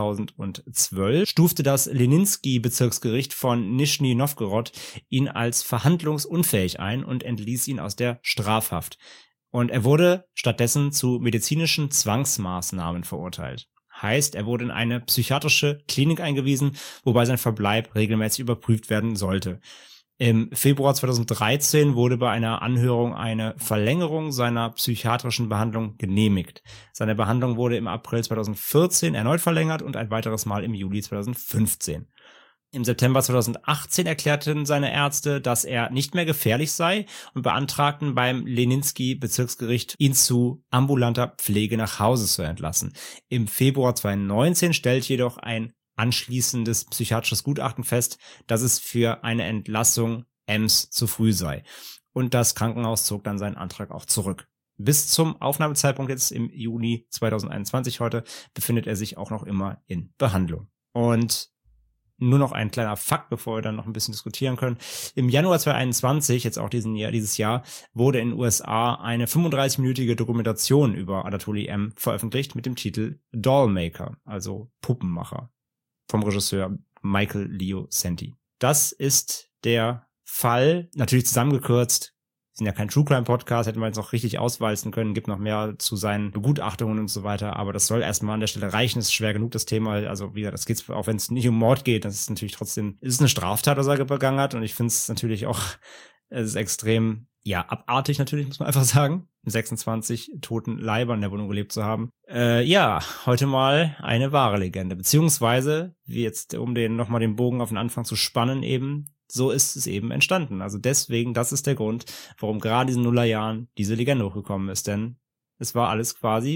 2012 stufte das Leninsky-Bezirksgericht von Nischni Nowgorod ihn als verhandlungsunfähig ein und entließ ihn aus der Strafhaft. Und er wurde stattdessen zu medizinischen Zwangsmaßnahmen verurteilt. Heißt, er wurde in eine psychiatrische Klinik eingewiesen, wobei sein Verbleib regelmäßig überprüft werden sollte. Im Februar 2013 wurde bei einer Anhörung eine Verlängerung seiner psychiatrischen Behandlung genehmigt. Seine Behandlung wurde im April 2014 erneut verlängert und ein weiteres Mal im Juli 2015. Im September 2018 erklärten seine Ärzte, dass er nicht mehr gefährlich sei und beantragten beim Leninsky-Bezirksgericht, ihn zu ambulanter Pflege nach Hause zu entlassen. Im Februar 2019 stellt jedoch ein anschließendes psychiatrisches Gutachten fest, dass es für eine Entlassung Ems zu früh sei. Und das Krankenhaus zog dann seinen Antrag auch zurück. Bis zum Aufnahmezeitpunkt jetzt im Juni 2021 heute befindet er sich auch noch immer in Behandlung. Und nur noch ein kleiner Fakt, bevor wir dann noch ein bisschen diskutieren können. Im Januar 2021, jetzt auch dieses Jahr, wurde in den USA eine 35-minütige Dokumentation über Anatoly M. veröffentlicht mit dem Titel Dollmaker, also Puppenmacher, vom Regisseur Michael Leo Senti. Das ist der Fall, natürlich zusammengekürzt. Wir sind ja kein True Crime Podcast, hätten wir jetzt noch richtig auswalzen können, gibt noch mehr zu seinen Begutachtungen und so weiter, aber das soll erstmal an der Stelle reichen, ist schwer genug das Thema, also wie gesagt, das geht's, auch wenn es nicht um Mord geht, das ist natürlich trotzdem, ist es eine Straftat, was er begangen hat und ich finde es natürlich auch, es ist extrem, abartig natürlich, muss man einfach sagen, 26 toten Leibern in der Wohnung gelebt zu haben. Heute mal eine wahre Legende, beziehungsweise, wie jetzt, um nochmal den Bogen auf den Anfang zu spannen eben, so ist es eben entstanden. Also deswegen, das ist der Grund, warum gerade in den Nullerjahren diese Legende hochgekommen ist. Denn es war alles quasi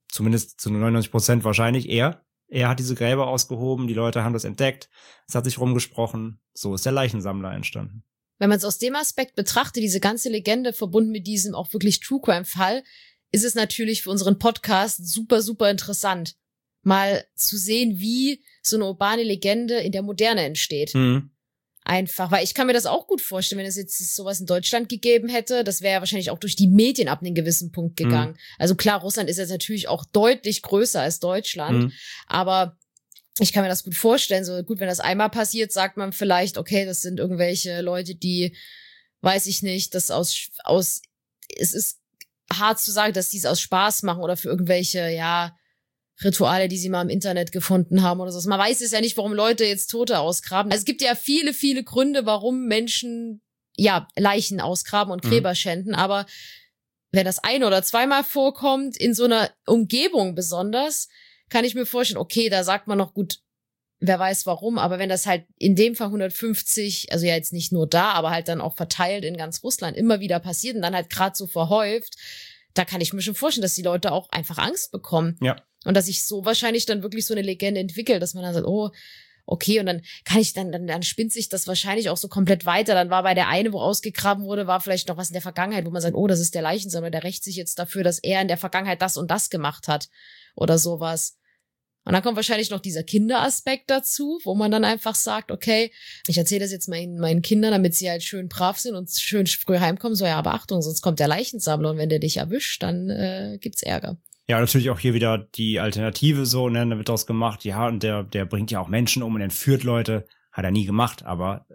zumindest zu 99% wahrscheinlich er. Er hat diese Gräber ausgehoben, die Leute haben das entdeckt, es hat sich rumgesprochen, so ist der Leichensammler entstanden. Wenn man es aus dem Aspekt betrachtet, diese ganze Legende verbunden mit diesem auch wirklich True-Crime-Fall, ist es natürlich für unseren Podcast super, super interessant, mal zu sehen, wie so eine urbane Legende in der Moderne entsteht. Einfach, weil ich kann mir das auch gut vorstellen, wenn es jetzt sowas in Deutschland gegeben hätte, das wäre ja wahrscheinlich auch durch die Medien ab einem gewissen Punkt gegangen. Also klar, Russland ist jetzt natürlich auch deutlich größer als Deutschland, aber ich kann mir das gut vorstellen. So gut, wenn das einmal passiert, sagt man vielleicht, okay, das sind irgendwelche Leute, die, weiß ich nicht, das es ist hart zu sagen, dass die es aus Spaß machen oder für irgendwelche, ja, Rituale, die sie mal im Internet gefunden haben oder so. Man weiß es ja nicht, warum Leute jetzt Tote ausgraben. Also es gibt ja viele, viele Gründe, warum Menschen, ja, Leichen ausgraben und Gräber schänden, aber wenn das ein- oder zweimal vorkommt, in so einer Umgebung besonders, kann ich mir vorstellen, okay, da sagt man noch gut, wer weiß warum, aber wenn das halt in dem Fall 150, also ja jetzt nicht nur da, aber halt dann auch verteilt in ganz Russland immer wieder passiert und dann halt gerade so verhäuft, da kann ich mir schon vorstellen, dass die Leute auch einfach Angst bekommen. Ja. Und dass sich so wahrscheinlich dann wirklich so eine Legende entwickelt, dass man dann sagt, oh, okay, und dann kann ich dann spinnt sich das wahrscheinlich auch so komplett weiter. Dann war bei der eine, wo ausgegraben wurde, war vielleicht noch was in der Vergangenheit, wo man sagt, oh, das ist der Leichensammler, der rächt sich jetzt dafür, dass er in der Vergangenheit das und das gemacht hat oder sowas. Und dann kommt wahrscheinlich noch dieser Kinderaspekt dazu, wo man dann einfach sagt, okay, ich erzähle das jetzt meinen Kindern, damit sie halt schön brav sind und schön früh heimkommen. So, ja, aber Achtung, sonst kommt der Leichensammler und wenn der dich erwischt, dann gibt's Ärger. Ja, natürlich auch hier wieder die Alternative so, ne, da wird daraus gemacht, ja, und der bringt ja auch Menschen um und entführt Leute. Hat er nie gemacht, aber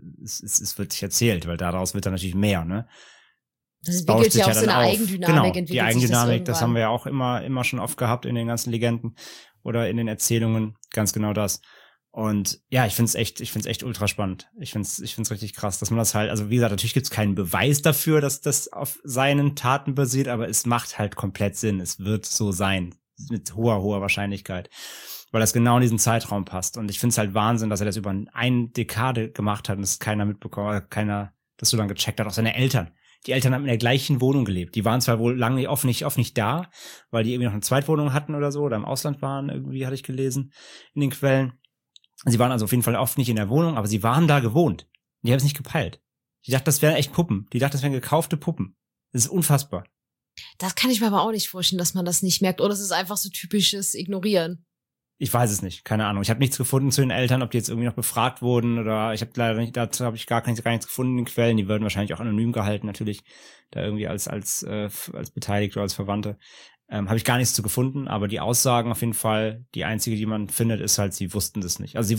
es wird sich erzählt, weil daraus wird dann natürlich mehr, ne? Das entwickelt ja auch so eine Eigendynamik. Genau, die Eigendynamik, das haben wir ja auch immer schon oft gehabt in den ganzen Legenden oder in den Erzählungen, ganz genau das. Und ja, ich find's echt ultra spannend. Ich find's richtig krass, dass man das halt, also wie gesagt, natürlich gibt's keinen Beweis dafür, dass das auf seinen Taten basiert, aber es macht halt komplett Sinn. Es wird so sein. Mit hoher Wahrscheinlichkeit. Weil das genau in diesen Zeitraum passt. Und ich find's halt Wahnsinn, dass er das über eine Dekade gemacht hat und es keiner mitbekommen, das so lange gecheckt hat, auch seine Eltern. Die Eltern haben in der gleichen Wohnung gelebt. Die waren zwar wohl lange oft nicht da, weil die irgendwie noch eine Zweitwohnung hatten oder so, oder im Ausland waren, irgendwie hatte ich gelesen, in den Quellen. Sie waren also auf jeden Fall oft nicht in der Wohnung, aber sie waren da gewohnt. Die haben es nicht gepeilt. Die dachten, das wären echt Puppen. Die dachten, das wären gekaufte Puppen. Das ist unfassbar. Das kann ich mir aber auch nicht vorstellen, dass man das nicht merkt. Oder es ist einfach so typisches Ignorieren. Ich weiß es nicht, keine Ahnung. Ich habe nichts gefunden zu den Eltern, ob die jetzt irgendwie noch befragt wurden oder ich habe leider nicht, dazu habe ich gar nichts gefunden in den Quellen. Die würden wahrscheinlich auch anonym gehalten, natürlich, da irgendwie als Beteiligte oder als Verwandte. Habe ich gar nichts zu gefunden, aber die Aussagen auf jeden Fall, die einzige, die man findet, ist halt, sie wussten das nicht. Also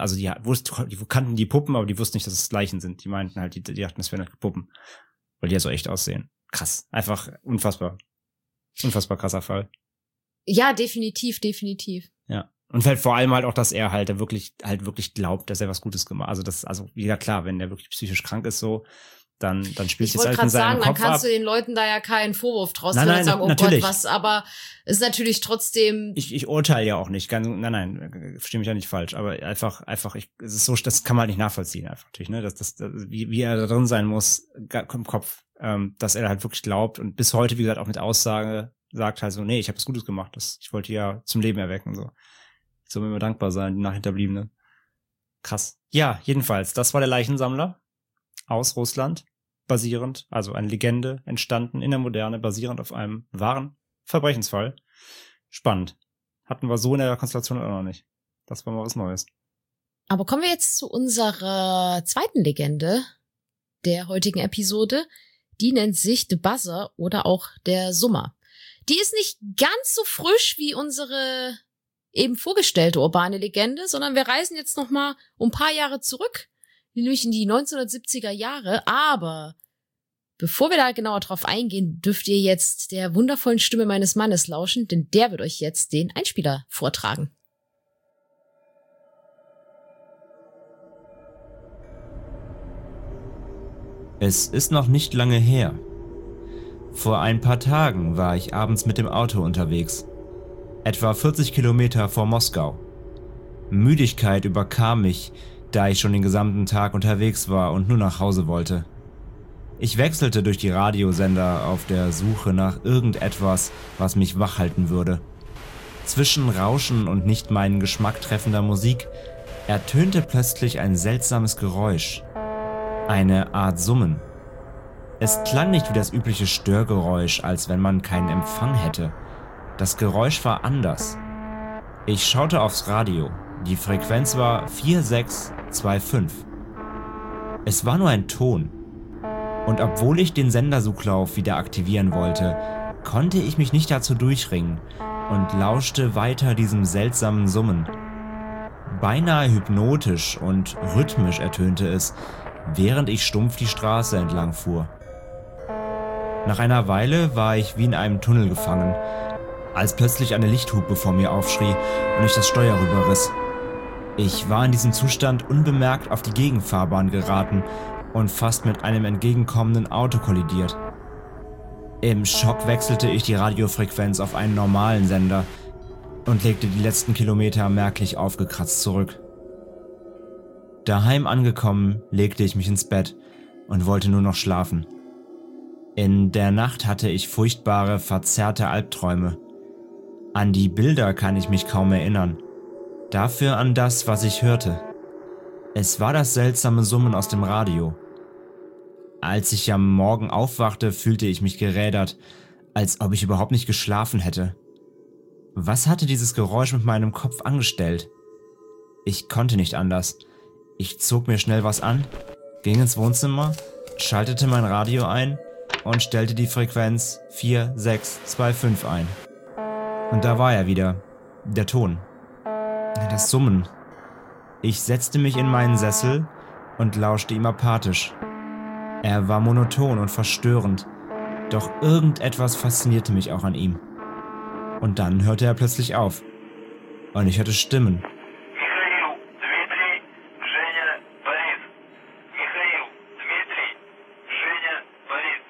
die kannten die Puppen, aber die wussten nicht, dass es Leichen sind. Die meinten halt, die dachten, das wären halt Puppen, weil die ja so echt aussehen. Krass, einfach unfassbar krasser Fall. Ja, definitiv. Ja. Und halt vor allem halt auch, dass er halt wirklich glaubt, dass er was Gutes gemacht hat. Also wieder klar, wenn der wirklich psychisch krank ist so, dann spielt es jetzt halt in seinem Kopf ab. Dann kannst du den Leuten da ja keinen Vorwurf draus nein, sagen, oh natürlich. Gott, was, aber es ist natürlich trotzdem. Ich urteile ja auch nicht, nein, verstehe mich ja nicht falsch, aber einfach, es ist so, das kann man halt nicht nachvollziehen, einfach natürlich, ne, wie er da drin sein muss, im Kopf, dass er halt wirklich glaubt und bis heute, wie gesagt, auch mit Aussage sagt halt so, nee, ich habe was Gutes gemacht, ich wollte ja zum Leben erwecken, so. Ich soll mir immer dankbar sein, die Nachhinterbliebenen. Krass. Ja, jedenfalls, das war der Leichensammler aus Russland, basierend, also eine Legende entstanden in der Moderne, basierend auf einem wahren Verbrechensfall. Spannend. Hatten wir so in der Konstellation auch noch nicht. Das war mal was Neues. Aber kommen wir jetzt zu unserer zweiten Legende der heutigen Episode. Die nennt sich The Buzzer oder auch der Summer. Die ist nicht ganz so frisch wie unsere eben vorgestellte urbane Legende, sondern wir reisen jetzt noch mal um ein paar Jahre zurück, nämlich in die 1970er Jahre. Aber bevor wir da genauer drauf eingehen, dürft ihr jetzt der wundervollen Stimme meines Mannes lauschen, denn der wird euch jetzt den Einspieler vortragen. Es ist noch nicht lange her. Vor ein paar Tagen war ich abends mit dem Auto unterwegs. Etwa 40 Kilometer vor Moskau. Müdigkeit überkam mich, da ich schon den gesamten Tag unterwegs war und nur nach Hause wollte. Ich wechselte durch die Radiosender auf der Suche nach irgendetwas, was mich wach halten würde. Zwischen Rauschen und nicht meinen Geschmack treffender Musik ertönte plötzlich ein seltsames Geräusch. Eine Art Summen. Es klang nicht wie das übliche Störgeräusch, als wenn man keinen Empfang hätte. Das Geräusch war anders. Ich schaute aufs Radio. Die Frequenz war 4625. Es war nur ein Ton. Und obwohl ich den Sendersuchlauf wieder aktivieren wollte, konnte ich mich nicht dazu durchringen und lauschte weiter diesem seltsamen Summen. Beinahe hypnotisch und rhythmisch ertönte es, während ich stumpf die Straße entlang fuhr. Nach einer Weile war ich wie in einem Tunnel gefangen, als plötzlich eine Lichthupe vor mir aufschrie und ich das Steuer rüberriss. Ich war in diesem Zustand unbemerkt auf die Gegenfahrbahn geraten und fast mit einem entgegenkommenden Auto kollidiert. Im Schock wechselte ich die Radiofrequenz auf einen normalen Sender und legte die letzten Kilometer merklich aufgekratzt zurück. Daheim angekommen, legte ich mich ins Bett und wollte nur noch schlafen. In der Nacht hatte ich furchtbare, verzerrte Albträume. An die Bilder kann ich mich kaum erinnern. Dafür an das, was ich hörte. Es war das seltsame Summen aus dem Radio. Als ich am Morgen aufwachte, fühlte ich mich gerädert, als ob ich überhaupt nicht geschlafen hätte. Was hatte dieses Geräusch mit meinem Kopf angestellt? Ich konnte nicht anders. Ich zog mir schnell was an, ging ins Wohnzimmer, schaltete mein Radio ein und stellte die Frequenz 4625 ein. Und da war er wieder, der Ton, das Summen. Ich setzte mich in meinen Sessel und lauschte ihm apathisch. Er war monoton und verstörend, doch irgendetwas faszinierte mich auch an ihm. Und dann hörte er plötzlich auf. Und ich hörte Stimmen. Михаил, Дмитрий, Женя, Борис. Михаил, Дмитрий, Женя, Борис.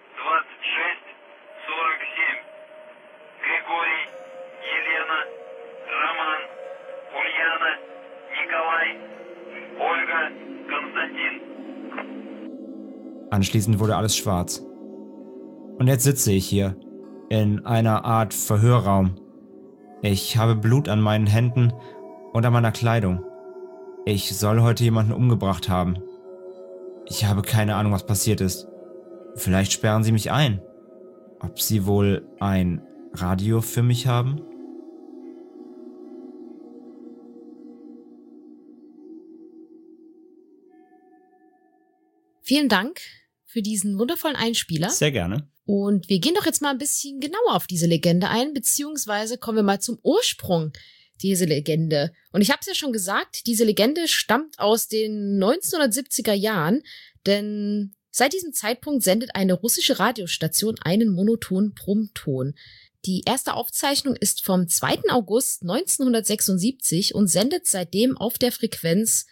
26-47. Григорий, Елена, Роман, Ульяна, Николай, Ольга, Konstantin. Anschließend wurde alles schwarz. Und jetzt sitze ich hier, in einer Art Verhörraum. Ich habe Blut an meinen Händen und an meiner Kleidung. Ich soll heute jemanden umgebracht haben. Ich habe keine Ahnung, was passiert ist. Vielleicht sperren sie mich ein. Ob sie wohl ein Radio für mich haben? Vielen Dank für diesen wundervollen Einspieler. Sehr gerne. Und wir gehen doch jetzt mal ein bisschen genauer auf diese Legende ein, beziehungsweise kommen wir mal zum Ursprung dieser Legende. Und ich habe es ja schon gesagt, diese Legende stammt aus den 1970er Jahren, denn seit diesem Zeitpunkt sendet eine russische Radiostation einen monotonen Brummton. Die erste Aufzeichnung ist vom 2. August 1976 und sendet seitdem auf der Frequenz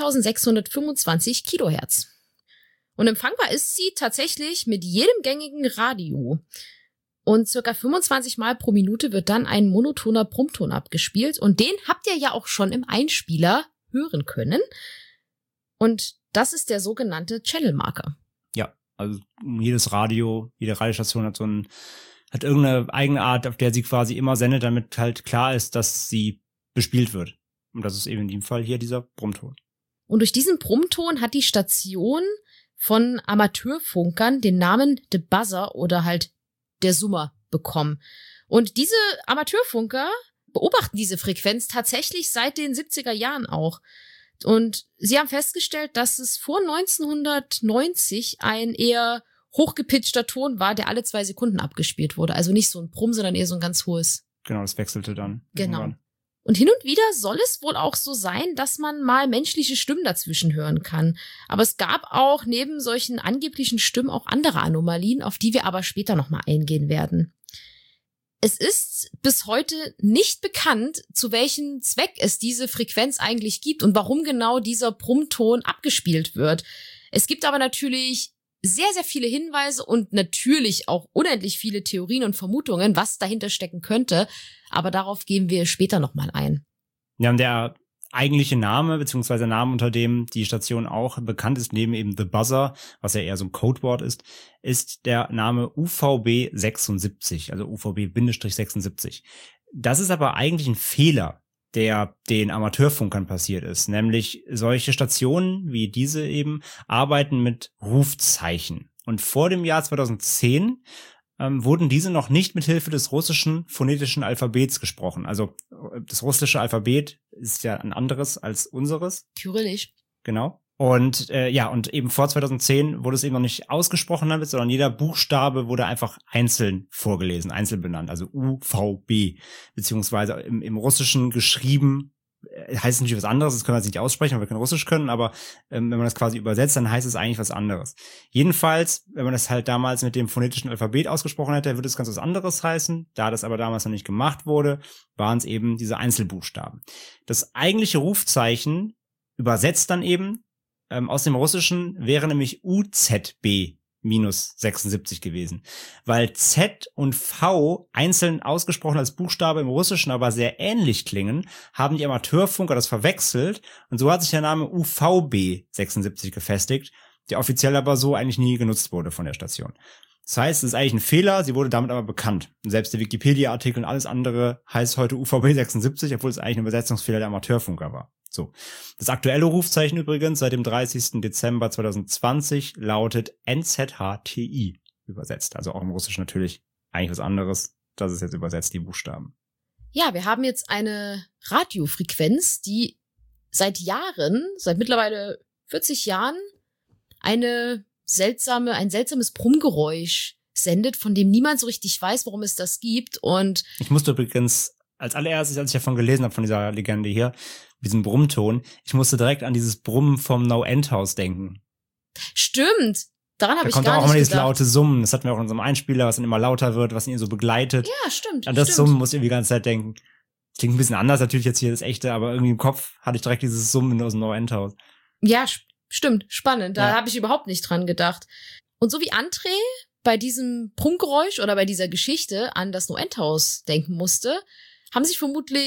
4625 Kilohertz. Und empfangbar ist sie tatsächlich mit jedem gängigen Radio. Und circa 25 Mal pro Minute wird dann ein monotoner Brummton abgespielt. Und den habt ihr ja auch schon im Einspieler hören können. Und das ist der sogenannte Channel-Marker. Ja, also jedes Radio, jede Radiostation hat irgendeine eigene Art, auf der sie quasi immer sendet, damit halt klar ist, dass sie bespielt wird. Und das ist eben in dem Fall hier dieser Brummton. Und durch diesen Brummton hat die Station von Amateurfunkern den Namen The Buzzer oder halt der Summer bekommen. Und diese Amateurfunker beobachten diese Frequenz tatsächlich seit den 70er Jahren auch. Und sie haben festgestellt, dass es vor 1990 ein eher hochgepitchter Ton war, der alle 2 Sekunden abgespielt wurde. Also nicht so ein Brumm, sondern eher so ein ganz hohes. Genau, das wechselte dann. Genau. Irgendwann. Und hin und wieder soll es wohl auch so sein, dass man mal menschliche Stimmen dazwischen hören kann. Aber es gab auch neben solchen angeblichen Stimmen auch andere Anomalien, auf die wir aber später nochmal eingehen werden. Es ist bis heute nicht bekannt, zu welchem Zweck es diese Frequenz eigentlich gibt und warum genau dieser Brummton abgespielt wird. Es gibt aber natürlich sehr, sehr viele Hinweise und natürlich auch unendlich viele Theorien und Vermutungen, was dahinter stecken könnte. Aber darauf gehen wir später nochmal ein. Ja, und der eigentliche Name, beziehungsweise der Name, unter dem die Station auch bekannt ist, neben eben The Buzzer, was ja eher so ein Codewort ist der Name UVB 76, also UVB-76. Das ist aber eigentlich ein Fehler, der den Amateurfunkern passiert ist. Nämlich solche Stationen wie diese eben arbeiten mit Rufzeichen. Und vor dem Jahr 2010 wurden diese noch nicht mit Hilfe des russischen phonetischen Alphabets gesprochen. Also das russische Alphabet ist ja ein anderes als unseres. Kyrillisch. Genau. Und und eben vor 2010 wurde es eben noch nicht ausgesprochen damit, sondern jeder Buchstabe wurde einfach einzeln vorgelesen, einzeln benannt. Also UVB, beziehungsweise im Russischen geschrieben, heißt es natürlich was anderes, das können wir jetzt nicht aussprechen, weil wir kein Russisch können, aber wenn man das quasi übersetzt, dann heißt es eigentlich was anderes. Jedenfalls, wenn man das halt damals mit dem phonetischen Alphabet ausgesprochen hätte, würde es ganz was anderes heißen. Da das aber damals noch nicht gemacht wurde, waren es eben diese Einzelbuchstaben. Das eigentliche Rufzeichen übersetzt dann eben aus dem Russischen wäre nämlich UZB -76 gewesen, weil Z und V einzeln ausgesprochen als Buchstabe im Russischen aber sehr ähnlich klingen, haben die Amateurfunker das verwechselt und so hat sich der Name UVB 76 gefestigt, der offiziell aber so eigentlich nie genutzt wurde von der Station. Das heißt, es ist eigentlich ein Fehler, sie wurde damit aber bekannt. Und selbst der Wikipedia-Artikel und alles andere heißt heute UVB 76, obwohl es eigentlich ein Übersetzungsfehler der Amateurfunker war. So. Das aktuelle Rufzeichen übrigens seit dem 30. Dezember 2020 lautet NZHTI übersetzt. Also auch im Russischen natürlich eigentlich was anderes. Das ist jetzt übersetzt, die Buchstaben. Ja, wir haben jetzt eine Radiofrequenz, die seit mittlerweile 40 Jahren, ein seltsames Brummgeräusch sendet, von dem niemand so richtig weiß, warum es das gibt. Und ich musste übrigens als allererstes, als ich davon gelesen habe, von dieser Legende hier, diesen Brummton, ich musste direkt an dieses Brummen vom No-End-House denken. Stimmt, daran habe ich gar nicht gedacht. Da kommt auch immer dieses laute Summen, das hatten wir auch in unserem Einspieler, was dann immer lauter wird, was ihn so begleitet. Ja, stimmt. An das Summen muss ich irgendwie die ganze Zeit denken. Das klingt ein bisschen anders natürlich jetzt hier das echte, aber irgendwie im Kopf hatte ich direkt dieses Summen aus dem No-End-House. Ja, stimmt, spannend, da habe ich überhaupt nicht dran gedacht. Und so wie André bei diesem Brummgeräusch oder bei dieser Geschichte an das No-End-House denken musste, haben sich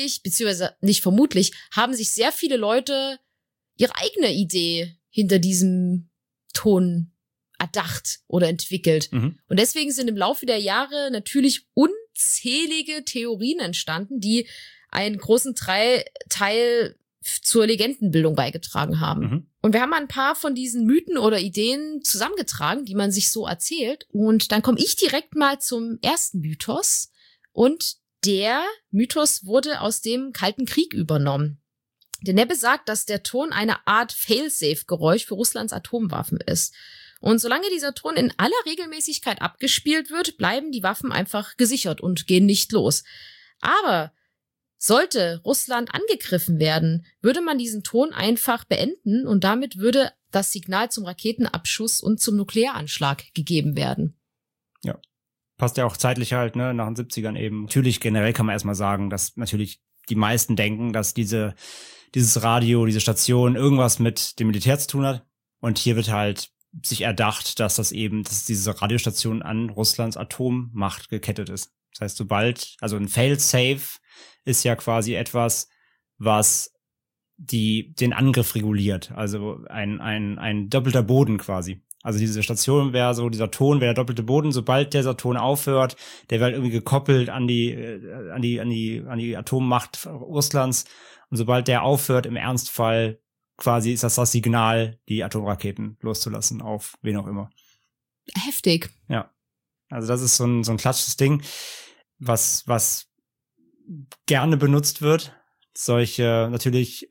haben sich sehr viele Leute ihre eigene Idee hinter diesem Ton erdacht oder entwickelt. Mhm. Und deswegen sind im Laufe der Jahre natürlich unzählige Theorien entstanden, die einen großen Teil zur Legendenbildung beigetragen haben. Mhm. Und wir haben ein paar von diesen Mythen oder Ideen zusammengetragen, die man sich so erzählt. Und dann komme ich direkt mal zum ersten Mythos. Und der Mythos wurde aus dem Kalten Krieg übernommen. Denn der besagt, dass der Ton eine Art Failsafe-Geräusch für Russlands Atomwaffen ist. Und solange dieser Ton in aller Regelmäßigkeit abgespielt wird, bleiben die Waffen einfach gesichert und gehen nicht los. Aber sollte Russland angegriffen werden, würde man diesen Ton einfach beenden und damit würde das Signal zum Raketenabschuss und zum Nuklearanschlag gegeben werden. Ja. Passt ja auch zeitlich halt, ne, nach den 70ern eben. Natürlich generell kann man erstmal sagen, dass natürlich die meisten denken, dass dieses Radio, diese Station irgendwas mit dem Militär zu tun hat. Und hier wird halt sich erdacht, dass diese Radiostation an Russlands Atommacht gekettet ist. Das heißt, also ein Fail-Safe ist ja quasi etwas, was den Angriff reguliert. Also ein doppelter Boden quasi. Also diese Station dieser Ton wäre der doppelte Boden. Sobald dieser Ton aufhört, der wäre halt irgendwie gekoppelt an die Atommacht Russlands. Und sobald der aufhört, im Ernstfall quasi ist das Signal, die Atomraketen loszulassen auf wen auch immer. Heftig. Ja. Also das ist so ein klassisches Ding, was gerne benutzt wird. Solche natürlich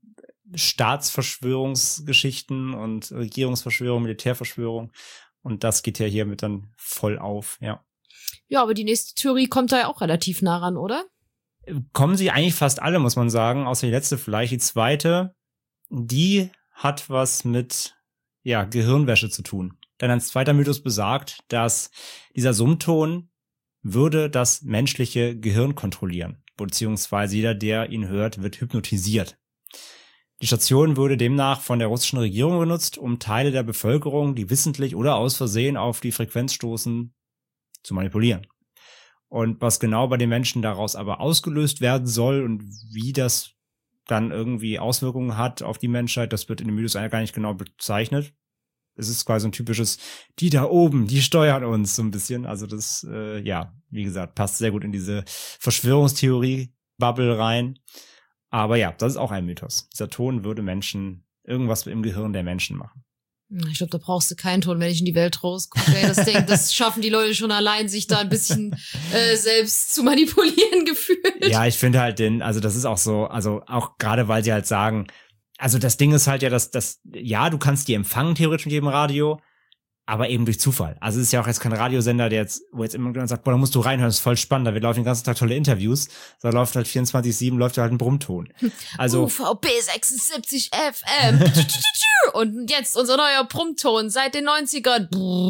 Staatsverschwörungsgeschichten und Regierungsverschwörung, Militärverschwörung. Und das geht ja hiermit dann voll auf, ja. Ja, aber die nächste Theorie kommt da ja auch relativ nah ran, oder? Kommen sie eigentlich fast alle, muss man sagen, außer die letzte vielleicht. Die zweite, die hat was mit, Gehirnwäsche zu tun. Denn ein zweiter Mythos besagt, dass dieser Summton würde das menschliche Gehirn kontrollieren. Beziehungsweise jeder, der ihn hört, wird hypnotisiert. Die Station wurde demnach von der russischen Regierung genutzt, um Teile der Bevölkerung, die wissentlich oder aus Versehen auf die Frequenz stoßen, zu manipulieren. Und was genau bei den Menschen daraus aber ausgelöst werden soll und wie das dann irgendwie Auswirkungen hat auf die Menschheit, das wird in dem Mythos eigentlich gar nicht genau bezeichnet. Es ist quasi ein typisches, die da oben, die steuern uns so ein bisschen. Also das, wie gesagt, passt sehr gut in diese Verschwörungstheorie-Bubble rein. Aber ja, das ist auch ein Mythos. Dieser Ton würde irgendwas im Gehirn der Menschen machen. Ich glaube, da brauchst du keinen Ton, wenn ich in die Welt rausgucke. Das schaffen die Leute schon allein, sich da ein bisschen selbst zu manipulieren gefühlt. Ja, ich finde halt das ist auch so, also auch gerade weil sie halt sagen, also das Ding ist halt ja, ja, du kannst die empfangen theoretisch mit jedem Radio, aber eben durch Zufall. Also es ist ja auch jetzt kein Radiosender, wo jetzt immer sagt, boah, da musst du reinhören, das ist voll spannend, da laufen den ganzen Tag tolle Interviews. Da läuft halt 24/7, läuft halt ein Brummton. Also UVB 76 FM. Und jetzt unser neuer Brummton seit den 90ern.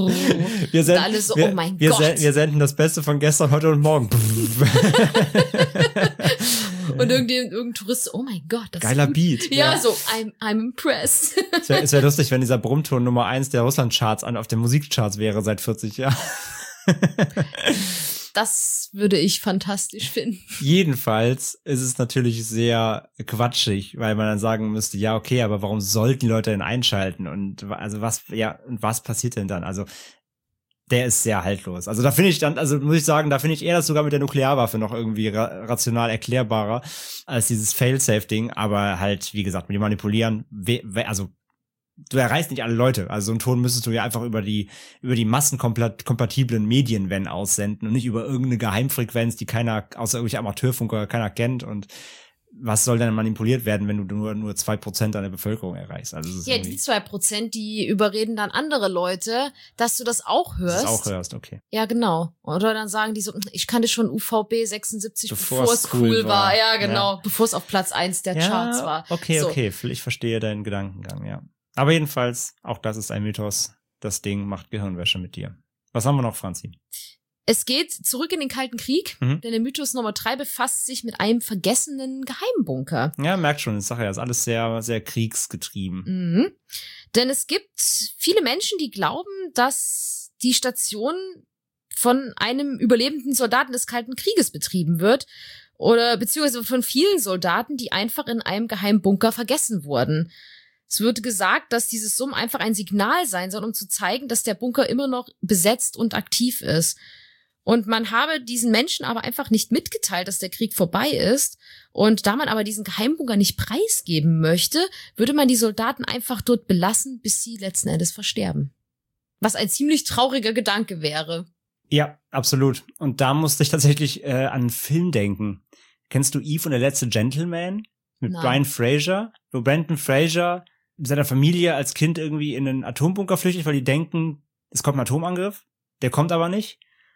Oh mein Gott. Wir senden das Beste von gestern, heute und morgen. Und irgendein Tourist, oh mein Gott. Das geiler Beat. Ja, so, I'm impressed. Es wär lustig, wenn dieser Brummton Nummer 1 der Russland-Charts auf den Musikcharts wäre seit 40 Jahren. Das würde ich fantastisch finden. Jedenfalls ist es natürlich sehr quatschig, weil man dann sagen müsste, ja, okay, aber warum sollten die Leute denn einschalten? Und was passiert denn dann? Also, der ist sehr haltlos. Also da finde ich muss ich sagen, da finde ich eher das sogar mit der Nuklearwaffe noch irgendwie rational erklärbarer als dieses Fail-Safe-Ding. Aber halt, wie gesagt, mit dem Manipulieren, also du erreichst nicht alle Leute. Also so einen Ton müsstest du ja einfach über die massenkompatiblen Medien, wenn, aussenden und nicht über irgendeine Geheimfrequenz, die keiner, außer irgendwelche Amateurfunker, keiner kennt. Und was soll denn manipuliert werden, wenn du nur 2% an der Bevölkerung erreichst? Also ja, die 2%, die überreden dann andere Leute, dass du das auch hörst. Okay. Ja, genau. Oder dann sagen die so, ich kannte schon UVB 76, bevor es cool war. Ja, genau. Ja. Bevor es auf Platz 1 der Charts war. Okay. Ich verstehe deinen Gedankengang, ja. Aber jedenfalls, auch das ist ein Mythos. Das Ding macht Gehirnwäsche mit dir. Was haben wir noch, Franzi? Es geht zurück in den Kalten Krieg, denn der Mythos Nummer 3 befasst sich mit einem vergessenen Geheimbunker. Ja, merkt schon, ich sage ja, ist alles sehr, sehr kriegsgetrieben. Mhm. Denn es gibt viele Menschen, die glauben, dass die Station von einem überlebenden Soldaten des Kalten Krieges betrieben wird oder beziehungsweise von vielen Soldaten, die einfach in einem Geheimbunker vergessen wurden. Es wird gesagt, dass dieses Summ einfach ein Signal sein soll, um zu zeigen, dass der Bunker immer noch besetzt und aktiv ist. Und man habe diesen Menschen aber einfach nicht mitgeteilt, dass der Krieg vorbei ist. Und da man aber diesen Geheimbunker nicht preisgeben möchte, würde man die Soldaten einfach dort belassen, bis sie letzten Endes versterben. Was ein ziemlich trauriger Gedanke wäre. Ja, absolut. Und da musste ich tatsächlich an einen Film denken. Kennst du Eve und der letzte Gentleman? Mit Brian Fraser? Wo Brendan Fraser mit seiner Familie als Kind irgendwie in einen Atombunker flüchtet, weil die denken, es kommt ein Atomangriff. Der kommt aber nicht.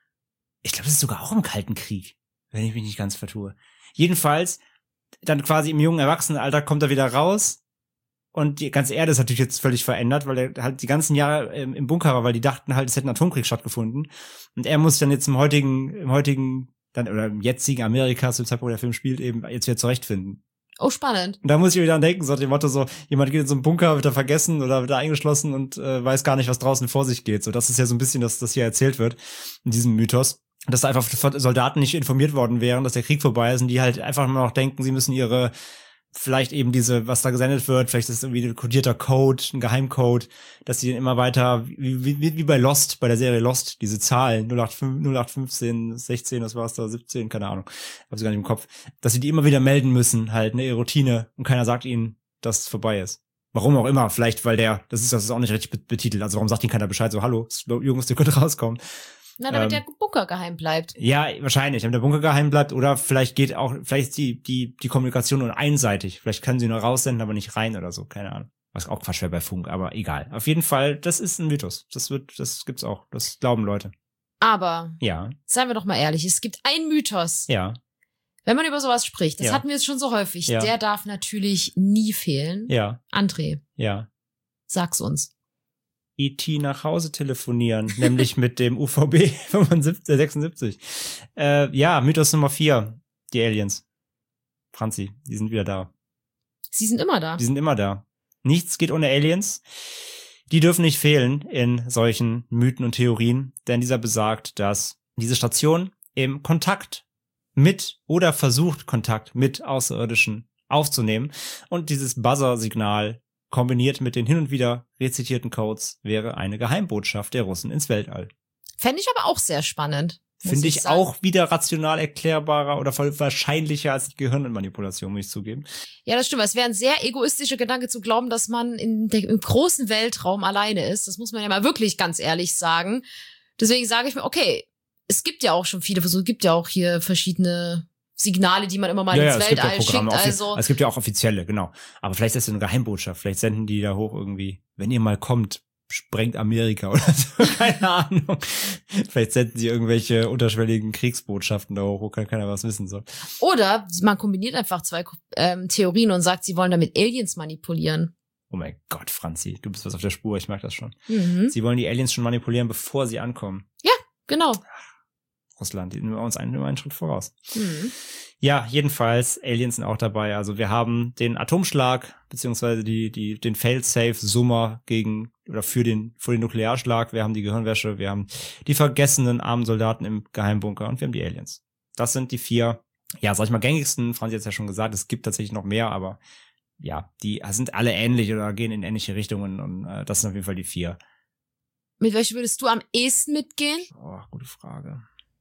Ich glaube, das ist sogar auch im Kalten Krieg, wenn ich mich nicht ganz vertue. Jedenfalls, dann quasi im jungen Erwachsenenalter kommt er wieder raus und die ganze Erde ist natürlich jetzt völlig verändert, weil er halt die ganzen Jahre im Bunker war, weil die dachten halt, es hätte ein Atomkrieg stattgefunden. Und er muss dann jetzt im jetzigen Amerika, zu dem Zeitpunkt, wo der Film spielt, eben jetzt wieder zurechtfinden. Oh, spannend. Und da muss ich wieder denken, so dem Motto so, jemand geht in so einen Bunker, wird da vergessen oder wird da eingeschlossen und weiß gar nicht, was draußen vor sich geht. So, das ist ja so ein bisschen, dass das hier erzählt wird in diesem Mythos. Dass da einfach Soldaten nicht informiert worden wären, dass der Krieg vorbei ist und die halt einfach immer noch denken, sie müssen vielleicht eben was da gesendet wird, vielleicht ist es irgendwie ein kodierter Code, ein Geheimcode, dass sie dann immer weiter, wie bei Lost, bei der Serie Lost, diese Zahlen, 0815, 16, was war's da, 17, keine Ahnung, hab sie gar nicht im Kopf, dass sie die immer wieder melden müssen, halt, ne, ihre Routine, und keiner sagt ihnen, dass es vorbei ist. Warum auch immer, vielleicht, weil das ist auch nicht richtig betitelt, also warum sagt ihnen keiner Bescheid, so, hallo, Jungs, ihr könnt rauskommen. Na, damit der Bunker geheim bleibt. Ja, wahrscheinlich, damit der Bunker geheim bleibt, oder vielleicht ist die Kommunikation nur einseitig. Vielleicht können sie nur raussenden, aber nicht rein oder so, keine Ahnung. Was auch Quatsch wäre bei Funk, aber egal. Auf jeden Fall, das ist ein Mythos. Das gibt's auch. Das glauben Leute. Aber, ja, seien wir doch mal ehrlich, es gibt einen Mythos. Ja. Wenn man über sowas spricht, das hatten wir jetzt schon so häufig, der darf natürlich nie fehlen. Ja. André. Ja. Sag's uns. E.T. nach Hause telefonieren, nämlich mit dem UVB 76. Mythos Nummer 4, die Aliens. Franzi, die sind wieder da. Sie sind immer da. Die sind immer da. Nichts geht ohne Aliens. Die dürfen nicht fehlen in solchen Mythen und Theorien, denn dieser besagt, dass diese Station im Kontakt mit oder versucht Kontakt mit Außerirdischen aufzunehmen. Und dieses Buzzer-Signal kombiniert mit den hin und wieder rezitierten Codes wäre eine Geheimbotschaft der Russen ins Weltall. Fände ich aber auch sehr spannend. Finde ich auch wieder rational erklärbarer oder voll wahrscheinlicher als die Gehirnmanipulation, muss ich zugeben. Ja, das stimmt. Es wäre ein sehr egoistischer Gedanke zu glauben, dass man im großen Weltraum alleine ist. Das muss man ja mal wirklich ganz ehrlich sagen. Deswegen sage ich mir, okay, es gibt ja auch schon viele Versuche, es gibt ja auch hier verschiedene Signale, die man immer mal ins Weltall schickt. Also es gibt ja auch offizielle, genau. Aber vielleicht ist das eine Geheimbotschaft. Vielleicht senden die da hoch irgendwie, wenn ihr mal kommt, sprengt Amerika oder so, keine Ahnung. Vielleicht senden sie irgendwelche unterschwelligen Kriegsbotschaften da hoch, wo keiner was wissen soll. Oder man kombiniert einfach zwei Theorien und sagt, sie wollen damit Aliens manipulieren. Oh mein Gott, Franzi, du bist was auf der Spur, ich merke das schon. Mhm. Sie wollen die Aliens schon manipulieren, bevor sie ankommen. Ja, genau. Russland, die nehmen uns einen Schritt voraus. Mhm. Ja, jedenfalls, Aliens sind auch dabei. Also wir haben den Atomschlag, beziehungsweise den Fail-Safe-Summer vor den Nuklearschlag. Wir haben die Gehirnwäsche, wir haben die vergessenen armen Soldaten im Geheimbunker und wir haben die Aliens. Das sind die 4, ja, sag ich mal, gängigsten. Franzi hat es ja schon gesagt, es gibt tatsächlich noch mehr, aber ja, die sind alle ähnlich oder gehen in ähnliche Richtungen und das sind auf jeden Fall die 4. Mit welcher würdest du am ehesten mitgehen? Oh, gute Frage.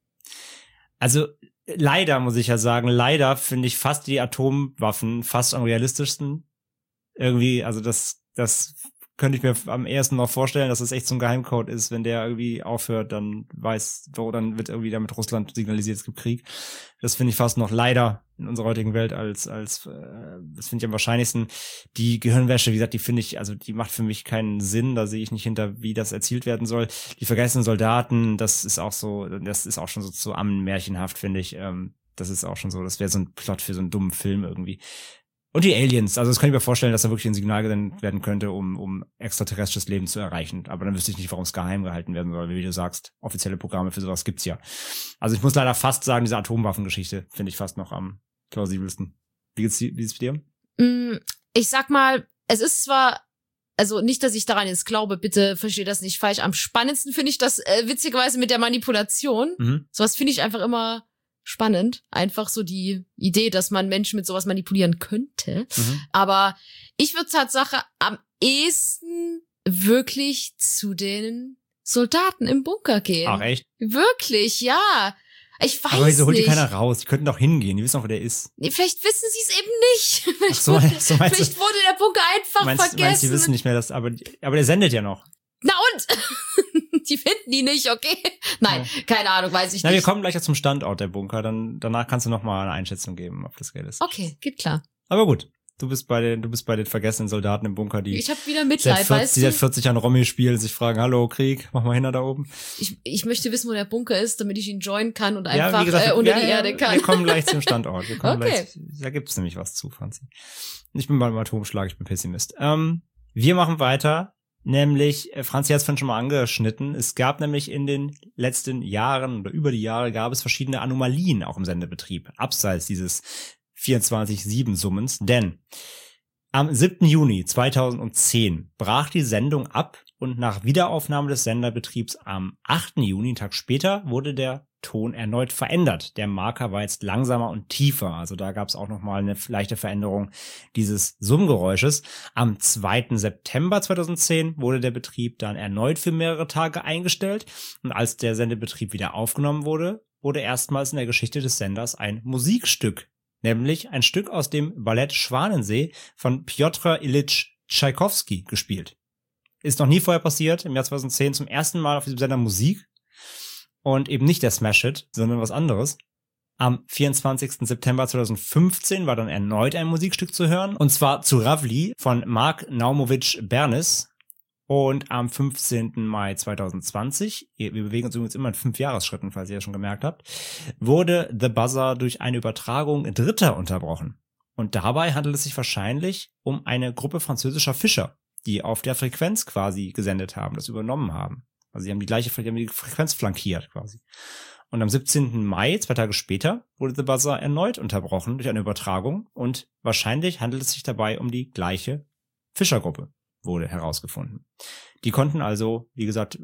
Also leider, muss ich ja sagen, leider finde ich fast die Atomwaffen fast am realistischsten. Irgendwie, also das könnte ich mir am ehesten noch vorstellen, dass das echt so ein Geheimcode ist, wenn der irgendwie aufhört, dann dann wird irgendwie damit Russland signalisiert, es gibt Krieg. Das finde ich fast noch leider in unserer heutigen Welt das finde ich am wahrscheinlichsten. Die Gehirnwäsche, wie gesagt, die finde ich, also die macht für mich keinen Sinn, da sehe ich nicht hinter, wie das erzielt werden soll. Die vergessenen Soldaten, das ist auch schon so zu märchenhaft, finde ich. Das ist auch schon so, das wäre so ein Plot für so einen dummen Film irgendwie. Und die Aliens, also das kann ich mir vorstellen, dass da wirklich ein Signal gesendet werden könnte, um extraterrestrisches Leben zu erreichen. Aber dann wüsste ich nicht, warum es geheim gehalten werden soll. Wie du sagst, offizielle Programme für sowas gibt's ja. Also ich muss leider fast sagen, diese Atomwaffengeschichte finde ich fast noch am plausibelsten. Wie ist es dir? Ich sag mal, es ist zwar, also nicht, dass ich daran jetzt glaube, bitte verstehe das nicht falsch. Am spannendsten finde ich das witzigerweise mit der Manipulation. Mhm. Sowas finde ich einfach immer spannend. Einfach so die Idee, dass man Menschen mit sowas manipulieren könnte. Mhm. Aber ich würde Tatsache am ehesten wirklich zu den Soldaten im Bunker gehen. Ach, echt? Wirklich, ja. Ich weiß Aber wieso holt die nicht. keiner raus? Die könnten doch hingehen. Die wissen auch, wo der ist. Nee, vielleicht wissen sie es eben nicht. Vielleicht, so meinst du? vielleicht wurde der Bunker einfach vergessen. Meinst du, die wissen nicht mehr, aber der sendet ja noch. Na und? Die finden die nicht, okay? Nein, keine Ahnung, weiß ich Na, wir nicht. kommen gleich zum Standort der Bunker. Danach kannst du noch mal eine Einschätzung geben, ob das Geld ist. Okay, geht klar. Aber gut. Du bist bei den vergessenen Soldaten im Bunker, die Ich habe wieder Mitleid, weißt die seit du? 40 Jahren Romy spielen, sich fragen, hallo, Krieg, mach mal hin da oben. Ich möchte wissen, wo der Bunker ist, damit ich ihn joinen kann und Ja, einfach wie gesagt, unter die Erde kann. Wir kommen gleich zum Standort. Okay. Da gibt's nämlich was zu, Franzi. Ich bin beim Atomschlag, ich bin Pessimist. Wir machen weiter, nämlich, Franzi hat es vorhin schon mal angeschnitten, es gab nämlich in den letzten Jahren oder über die Jahre gab es verschiedene Anomalien auch im Sendebetrieb, abseits dieses 24/7-Summens, denn am 7. Juni 2010 brach die Sendung ab und nach Wiederaufnahme des Senderbetriebs am 8. Juni, einen Tag später, wurde der Ton erneut verändert. Der Marker war jetzt langsamer und tiefer, also da gab es auch nochmal eine leichte Veränderung dieses Summgeräusches. Am 2. September 2010 wurde der Betrieb dann erneut für mehrere Tage eingestellt und als der Sendebetrieb wieder aufgenommen wurde, wurde erstmals in der Geschichte des Senders ein Musikstück, nämlich ein Stück aus dem Ballett Schwanensee von Pjotr Ilyich Tschaikowski gespielt. Ist noch nie vorher passiert, im Jahr 2010 zum ersten Mal auf diesem Sender Musik und eben nicht der Smash-Hit, sondern was anderes. Am 24. September 2015 war dann erneut ein Musikstück zu hören, und zwar Zuravli von Mark Naumovich-Bernis. Und am 15. Mai 2020, wir bewegen uns übrigens immer in 5 Jahresschritten, falls ihr ja schon gemerkt habt, wurde The Buzzer durch eine Übertragung Dritter unterbrochen. Und dabei handelt es sich wahrscheinlich um eine Gruppe französischer Fischer, die auf der Frequenz quasi gesendet haben, das übernommen haben. Also sie haben die Frequenz flankiert quasi. Und am 17. Mai, 2 Tage später, wurde The Buzzer erneut unterbrochen durch eine Übertragung und wahrscheinlich handelt es sich dabei um die gleiche Fischergruppe, wurde herausgefunden. Die konnten also, wie gesagt,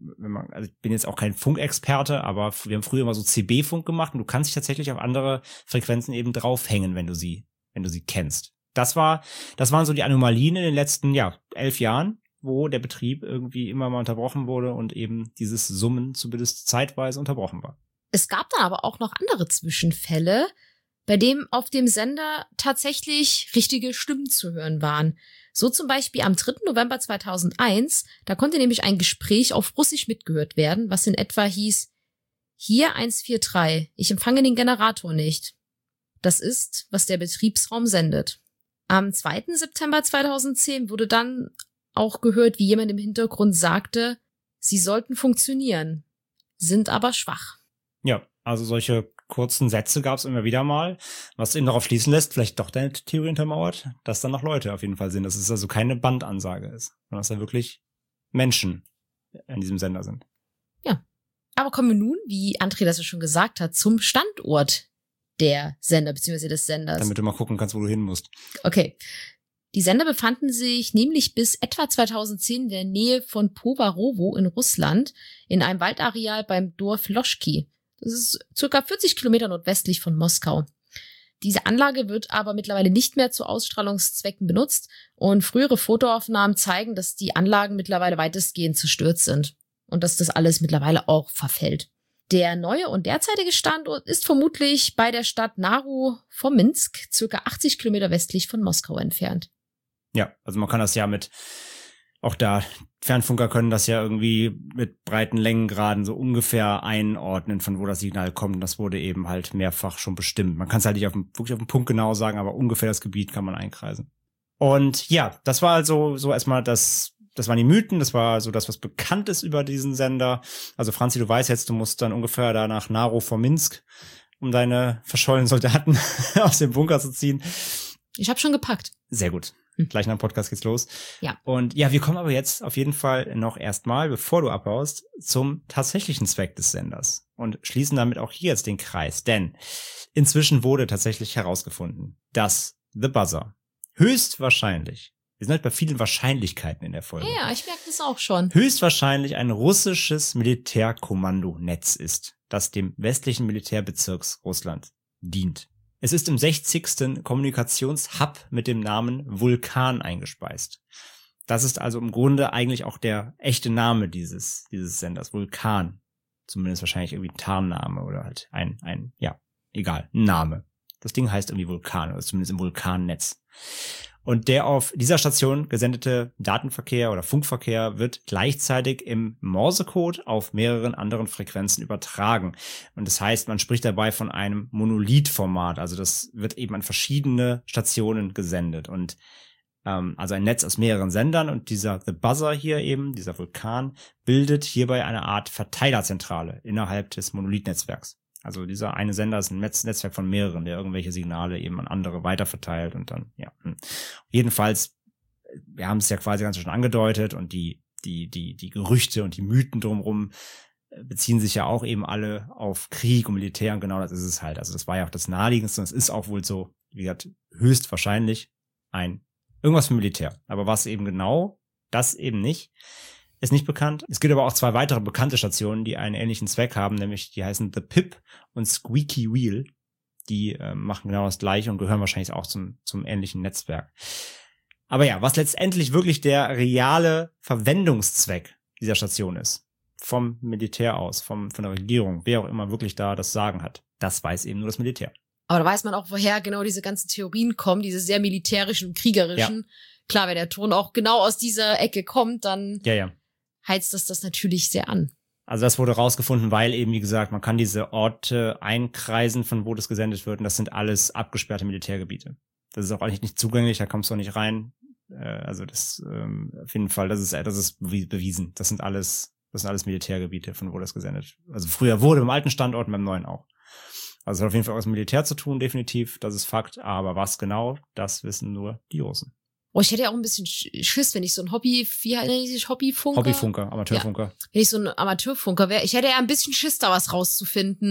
also ich bin jetzt auch kein Funkexperte, aber wir haben früher immer so CB-Funk gemacht und du kannst dich tatsächlich auf andere Frequenzen eben draufhängen, wenn du sie wenn du sie kennst. Das waren so die Anomalien in den letzten, 11 Jahren, wo der Betrieb irgendwie immer mal unterbrochen wurde und eben dieses Summen zumindest zeitweise unterbrochen war. Es gab dann aber auch noch andere Zwischenfälle, bei dem auf dem Sender tatsächlich richtige Stimmen zu hören waren. So zum Beispiel am 3. November 2001, da konnte nämlich ein Gespräch auf Russisch mitgehört werden, was in etwa hieß: Hier 143, ich empfange den Generator nicht. Das ist, was der Betriebsraum sendet. Am 2. September 2010 wurde dann auch gehört, wie jemand im Hintergrund sagte, sie sollten funktionieren, sind aber schwach. Ja, also solche kurzen Sätze gab es immer wieder mal, was eben darauf schließen lässt, vielleicht doch deine Theorie untermauert, dass dann noch Leute auf jeden Fall sind, dass es also keine Bandansage ist, sondern dass da wirklich Menschen an diesem Sender sind. Ja, aber kommen wir nun, wie André das ja schon gesagt hat, zum Standort der Sender bzw. des Senders. Damit du mal gucken kannst, wo du hin musst. Okay. Die Sender befanden sich nämlich bis etwa 2010 in der Nähe von Povarovo in Russland in einem Waldareal beim Dorf Loschki. Das ist circa 40 Kilometer nordwestlich von Moskau. Diese Anlage wird aber mittlerweile nicht mehr zu Ausstrahlungszwecken benutzt und frühere Fotoaufnahmen zeigen, dass die Anlagen mittlerweile weitestgehend zerstört sind und dass das alles mittlerweile auch verfällt. Der neue und derzeitige Standort ist vermutlich bei der Stadt Naro-Fominsk, circa 80 Kilometer westlich von Moskau entfernt. Ja, also man kann das ja auch da, Fernfunker können das ja irgendwie mit breiten Längengraden so ungefähr einordnen, von wo das Signal kommt. Das wurde eben halt mehrfach schon bestimmt. Man kann es halt nicht wirklich auf den Punkt genau sagen, aber ungefähr das Gebiet kann man einkreisen. Und ja, das war also so erstmal das waren die Mythen, das war so das, was bekannt ist über diesen Sender. Also Franzi, du weißt jetzt, du musst dann ungefähr da nach Naro-Fominsk, um deine verschollenen Soldaten aus dem Bunker zu ziehen. Ich habe schon gepackt. Sehr gut. Gleich nach dem Podcast geht's los. Ja. Und ja, wir kommen aber jetzt auf jeden Fall noch erstmal, bevor du abhaust, zum tatsächlichen Zweck des Senders und schließen damit auch hier jetzt den Kreis. Denn inzwischen wurde tatsächlich herausgefunden, dass The Buzzer höchstwahrscheinlich, wir sind halt bei vielen Wahrscheinlichkeiten in der Folge. Ja, ich merke das auch schon. Höchstwahrscheinlich ein russisches Militärkommandonetz ist, das dem westlichen Militärbezirks Russland dient. Es ist im 60. Kommunikationshub mit dem Namen Vulkan eingespeist. Das ist also im Grunde eigentlich auch der echte Name dieses Senders, Vulkan. Zumindest wahrscheinlich irgendwie ein Tarnname oder halt ein Name. Das Ding heißt irgendwie Vulkan, oder zumindest im Vulkannetz. Und der auf dieser Station gesendete Datenverkehr oder Funkverkehr wird gleichzeitig im Morsecode auf mehreren anderen Frequenzen übertragen. Und das heißt, man spricht dabei von einem Monolithformat. Also das wird eben an verschiedene Stationen gesendet. Und also ein Netz aus mehreren Sendern. Und dieser The Buzzer hier eben, dieser Vulkan, bildet hierbei eine Art Verteilerzentrale innerhalb des Monolithnetzwerks. Also dieser eine Sender ist ein Netzwerk von mehreren, der irgendwelche Signale eben an andere weiterverteilt und dann, ja. Jedenfalls, wir haben es ja quasi ganz schon angedeutet und die Gerüchte und die Mythen drumherum beziehen sich ja auch eben alle auf Krieg und Militär und genau das ist es halt. Also das war ja auch das Naheliegendste und es ist auch wohl so, wie gesagt, höchstwahrscheinlich irgendwas für Militär. Aber was eben genau, das eben nicht. Ist nicht bekannt. Es gibt aber auch 2 weitere bekannte Stationen, die einen ähnlichen Zweck haben, nämlich die heißen The Pip und Squeaky Wheel. Die machen genau das Gleiche und gehören wahrscheinlich auch zum ähnlichen Netzwerk. Aber ja, was letztendlich wirklich der reale Verwendungszweck dieser Station ist, vom Militär aus, von der Regierung, wer auch immer wirklich da das Sagen hat, das weiß eben nur das Militär. Aber da weiß man auch, woher genau diese ganzen Theorien kommen, diese sehr militärischen und kriegerischen. Ja. Klar, wenn der Ton auch genau aus dieser Ecke kommt, dann heizt das natürlich sehr an. Also das wurde rausgefunden, weil eben, wie gesagt, man kann diese Orte einkreisen, von wo das gesendet wird. Und das sind alles abgesperrte Militärgebiete. Das ist auch eigentlich nicht zugänglich, da kommst du auch nicht rein. Also das auf jeden Fall, das ist bewiesen. Das sind alles Militärgebiete, von wo das gesendet wird. Also früher wurde beim alten Standort und beim neuen auch. Also es hat auf jeden Fall auch was mit Militär zu tun, definitiv. Das ist Fakt. Aber was genau, das wissen nur die Russen. Oh, ich hätte ja auch ein bisschen Schiss, wenn ich so ein Hobbyfunker? Hobbyfunker, Amateurfunker. Ja, wenn ich so ein Amateurfunker wäre, ich hätte ja ein bisschen Schiss, da was rauszufinden.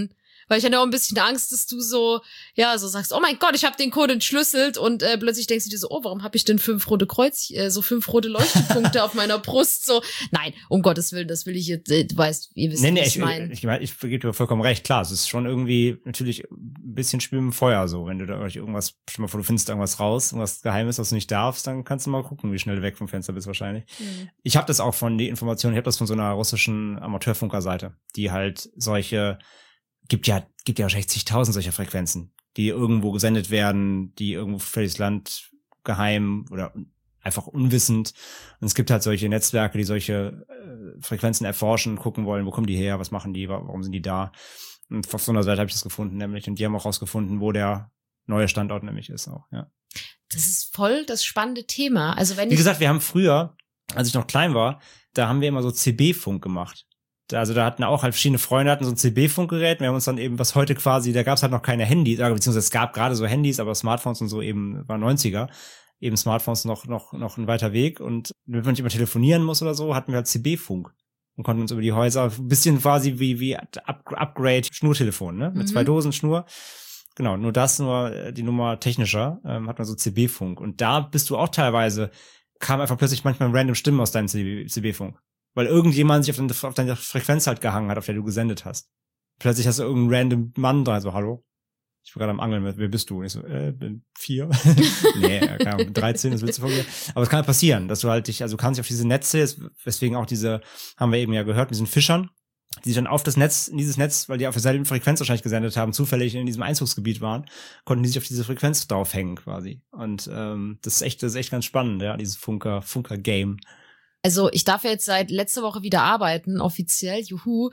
Weil ich hatte auch ein bisschen Angst, dass du so sagst, oh mein Gott, ich habe den Code entschlüsselt und plötzlich denkst du dir so, oh, warum habe ich denn 5 rote so 5 rote Leuchtpunkte auf meiner Brust? So, nein, um Gottes Willen, das will ich jetzt, du weißt, ihr wisst, was ich meine. Ich gebe dir vollkommen recht, klar, es ist schon irgendwie natürlich ein bisschen Spiel im Feuer so, wenn du da irgendwas, stell mal vor, du findest irgendwas raus, irgendwas Geheimes, was du nicht darfst, dann kannst du mal gucken, wie schnell du weg vom Fenster bist wahrscheinlich. Ich habe das auch von die Informationen, ich habe das von so einer russischen Amateurfunkerseite, die halt solche, gibt ja wahrscheinlich zigtausend solcher Frequenzen, die irgendwo gesendet werden, die irgendwo völlig Land geheim oder einfach unwissend. Und es gibt halt solche Netzwerke, die solche Frequenzen erforschen, gucken wollen, wo kommen die her, was machen die, warum sind die da. Und auf so einer Seite habe ich das gefunden, nämlich, und die haben auch rausgefunden, wo der neue Standort nämlich ist auch, ja. Das ist voll das spannende Thema. Also Wie gesagt, wir haben früher, als ich noch klein war, da haben wir immer so CB-Funk gemacht. Also da hatten auch halt verschiedene Freunde, hatten so ein CB-Funkgerät. Wir haben uns dann eben, was heute quasi, da gab es halt noch keine Handys, beziehungsweise es gab gerade so Handys, aber Smartphones und so eben, war 90er. Eben Smartphones noch ein weiter Weg. Und wenn man nicht immer telefonieren muss oder so, hatten wir halt CB-Funk. Und konnten uns über die Häuser, ein bisschen quasi wie Upgrade Schnurtelefon, ne? Mit 2 Dosen Schnur. Genau, nur die Nummer technischer, hat man so CB-Funk. Und da bist du auch teilweise, kam einfach plötzlich manchmal random Stimmen aus deinem CB-Funk. Weil irgendjemand sich auf deine Frequenz halt gehangen hat, auf der du gesendet hast. Plötzlich hast du irgendeinen random Mann da, so, hallo? Ich bin gerade am Angeln, wer bist du? Und ich so, bin 4. Nee, keine Ahnung, 13, das willst du von mir. Aber es kann halt passieren, dass du halt du kannst dich auf diese Netze, weswegen auch haben wir eben ja gehört, mit diesen Fischern, die sich dann auf in dieses Netz, weil die auf derselben Frequenz wahrscheinlich gesendet haben, zufällig in diesem Einzugsgebiet waren, konnten die sich auf diese Frequenz draufhängen quasi. Und das ist echt ganz spannend, ja, dieses Funker-Game. Also ich darf ja jetzt seit letzter Woche wieder arbeiten, offiziell, juhu.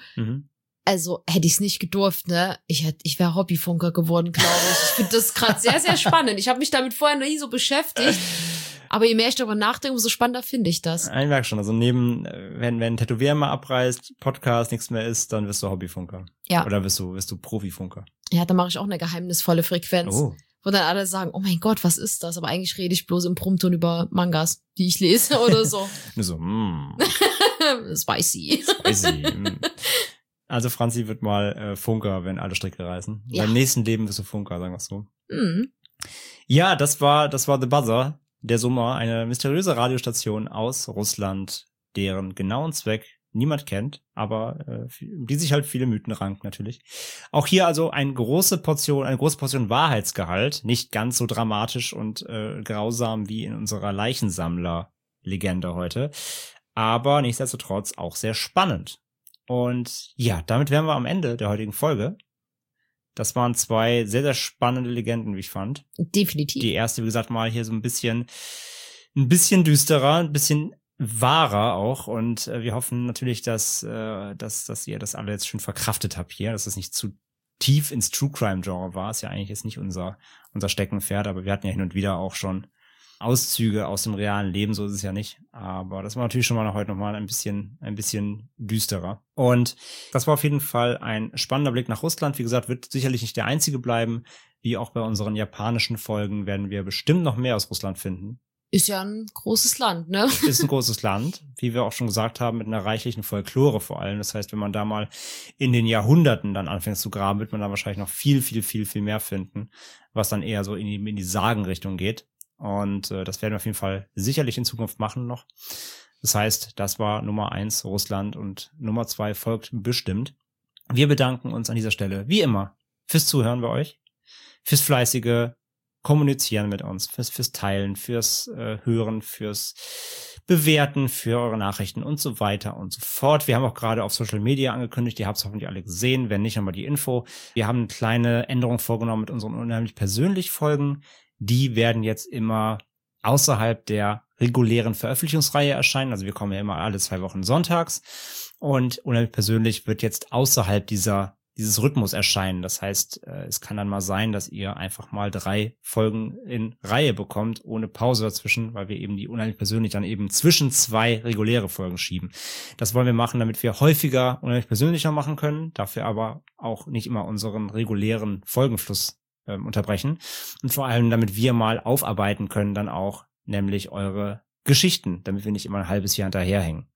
Also hätte ich es nicht gedurft, ne? Ich wäre Hobbyfunker geworden, glaube ich. Ich finde das gerade sehr, sehr spannend. Ich habe mich damit vorher noch nie so beschäftigt. Aber je mehr ich darüber nachdenke, umso spannender finde ich das. Ich merke schon, also wenn ein Tätowierer mal abreißt, Podcast nichts mehr ist, dann wirst du Hobbyfunker. Ja. Oder wirst du Profifunker. Ja, dann mache ich auch eine geheimnisvolle Frequenz. Oh. Wo dann alle sagen, oh mein Gott, was ist das? Aber eigentlich rede ich bloß im Prompton über Mangas, die ich lese oder so. Nur so, Spicy. Also Franzi wird mal Funker, wenn alle Stricke reißen. Ja. Beim nächsten Leben wirst du Funker, sagen wir es so. Ja, das war The Buzzer, der Summer, eine mysteriöse Radiostation aus Russland, deren genauen Zweck niemand kennt, aber die sich halt viele Mythen rankt natürlich. Auch hier also eine große Portion Wahrheitsgehalt, nicht ganz so dramatisch und grausam wie in unserer Leichensammler-Legende heute, aber nichtsdestotrotz auch sehr spannend. Und ja, damit wären wir am Ende der heutigen Folge. Das waren 2 sehr, sehr spannende Legenden, wie ich fand. Definitiv. Die erste, wie gesagt, mal hier so ein bisschen düsterer, ein bisschen wahrer auch. Und wir hoffen natürlich, dass ihr das alle jetzt schon verkraftet habt hier, dass es nicht zu tief ins True Crime Genre war. Ist ja eigentlich jetzt nicht unser Steckenpferd, aber wir hatten ja hin und wieder auch schon Auszüge aus dem realen Leben, so ist es ja nicht. Aber das war natürlich schon mal heute nochmal ein bisschen düsterer. Und das war auf jeden Fall ein spannender Blick nach Russland. Wie gesagt, wird sicherlich nicht der einzige bleiben. Wie auch bei unseren japanischen Folgen werden wir bestimmt noch mehr aus Russland finden. Ist ja ein großes Land, ne? Ist ein großes Land, wie wir auch schon gesagt haben, mit einer reichlichen Folklore vor allem. Das heißt, wenn man da mal in den Jahrhunderten dann anfängt zu graben, wird man da wahrscheinlich noch viel, viel, viel, viel mehr finden, was dann eher so in die Sagenrichtung geht. Und das werden wir auf jeden Fall sicherlich in Zukunft machen noch. Das heißt, das war Nummer 1 Russland und Nummer 2 folgt bestimmt. Wir bedanken uns an dieser Stelle, wie immer, fürs Zuhören bei euch, fürs fleißige Kommunizieren mit uns, fürs Teilen, fürs Hören, fürs Bewerten, für eure Nachrichten und so weiter und so fort. Wir haben auch gerade auf Social Media angekündigt, ihr habt es hoffentlich alle gesehen, wenn nicht, nochmal die Info. Wir haben eine kleine Änderung vorgenommen mit unseren unheimlich persönlich Folgen. Die werden jetzt immer außerhalb der regulären Veröffentlichungsreihe erscheinen. Also wir kommen ja immer alle 2 Wochen sonntags. Und unheimlich persönlich wird jetzt außerhalb dieses Rhythmus erscheinen. Das heißt, es kann dann mal sein, dass ihr einfach mal 3 Folgen in Reihe bekommt, ohne Pause dazwischen, weil wir eben die unheimlich persönlich dann eben zwischen 2 reguläre Folgen schieben. Das wollen wir machen, damit wir häufiger unheimlich persönlicher machen können, dafür aber auch nicht immer unseren regulären Folgenfluss unterbrechen. Und vor allem, damit wir mal aufarbeiten können dann auch, nämlich eure Geschichten, damit wir nicht immer ein halbes Jahr hinterherhängen.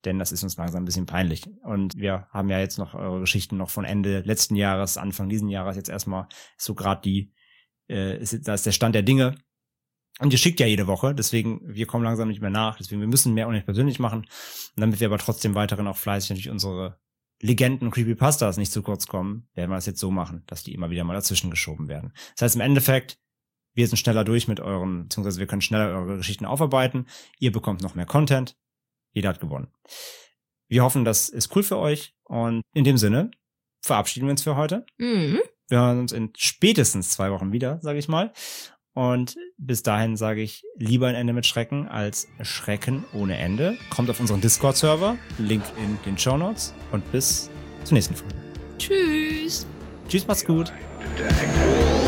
denn das ist uns langsam ein bisschen peinlich. Und wir haben ja jetzt noch eure Geschichten noch von Ende letzten Jahres, Anfang diesen Jahres jetzt erstmal so gerade da ist der Stand der Dinge. Und ihr schickt ja jede Woche, deswegen, wir kommen langsam nicht mehr nach, deswegen, wir müssen mehr und nicht persönlich machen. Und damit wir aber trotzdem weiterhin auch fleißig natürlich unsere Legenden und Creepypastas nicht zu kurz kommen, werden wir das jetzt so machen, dass die immer wieder mal dazwischen geschoben werden. Das heißt im Endeffekt, wir sind schneller durch mit beziehungsweise wir können schneller eure Geschichten aufarbeiten. Ihr bekommt noch mehr Content. Jeder hat gewonnen. Wir hoffen, das ist cool für euch. Und in dem Sinne verabschieden wir uns für heute. Mhm. Wir hören uns in spätestens 2 Wochen wieder, sage ich mal. Und bis dahin sage ich, lieber ein Ende mit Schrecken als Schrecken ohne Ende. Kommt auf unseren Discord-Server. Link in den Shownotes. Und bis zur nächsten Folge. Tschüss. Tschüss, macht's gut. Attack.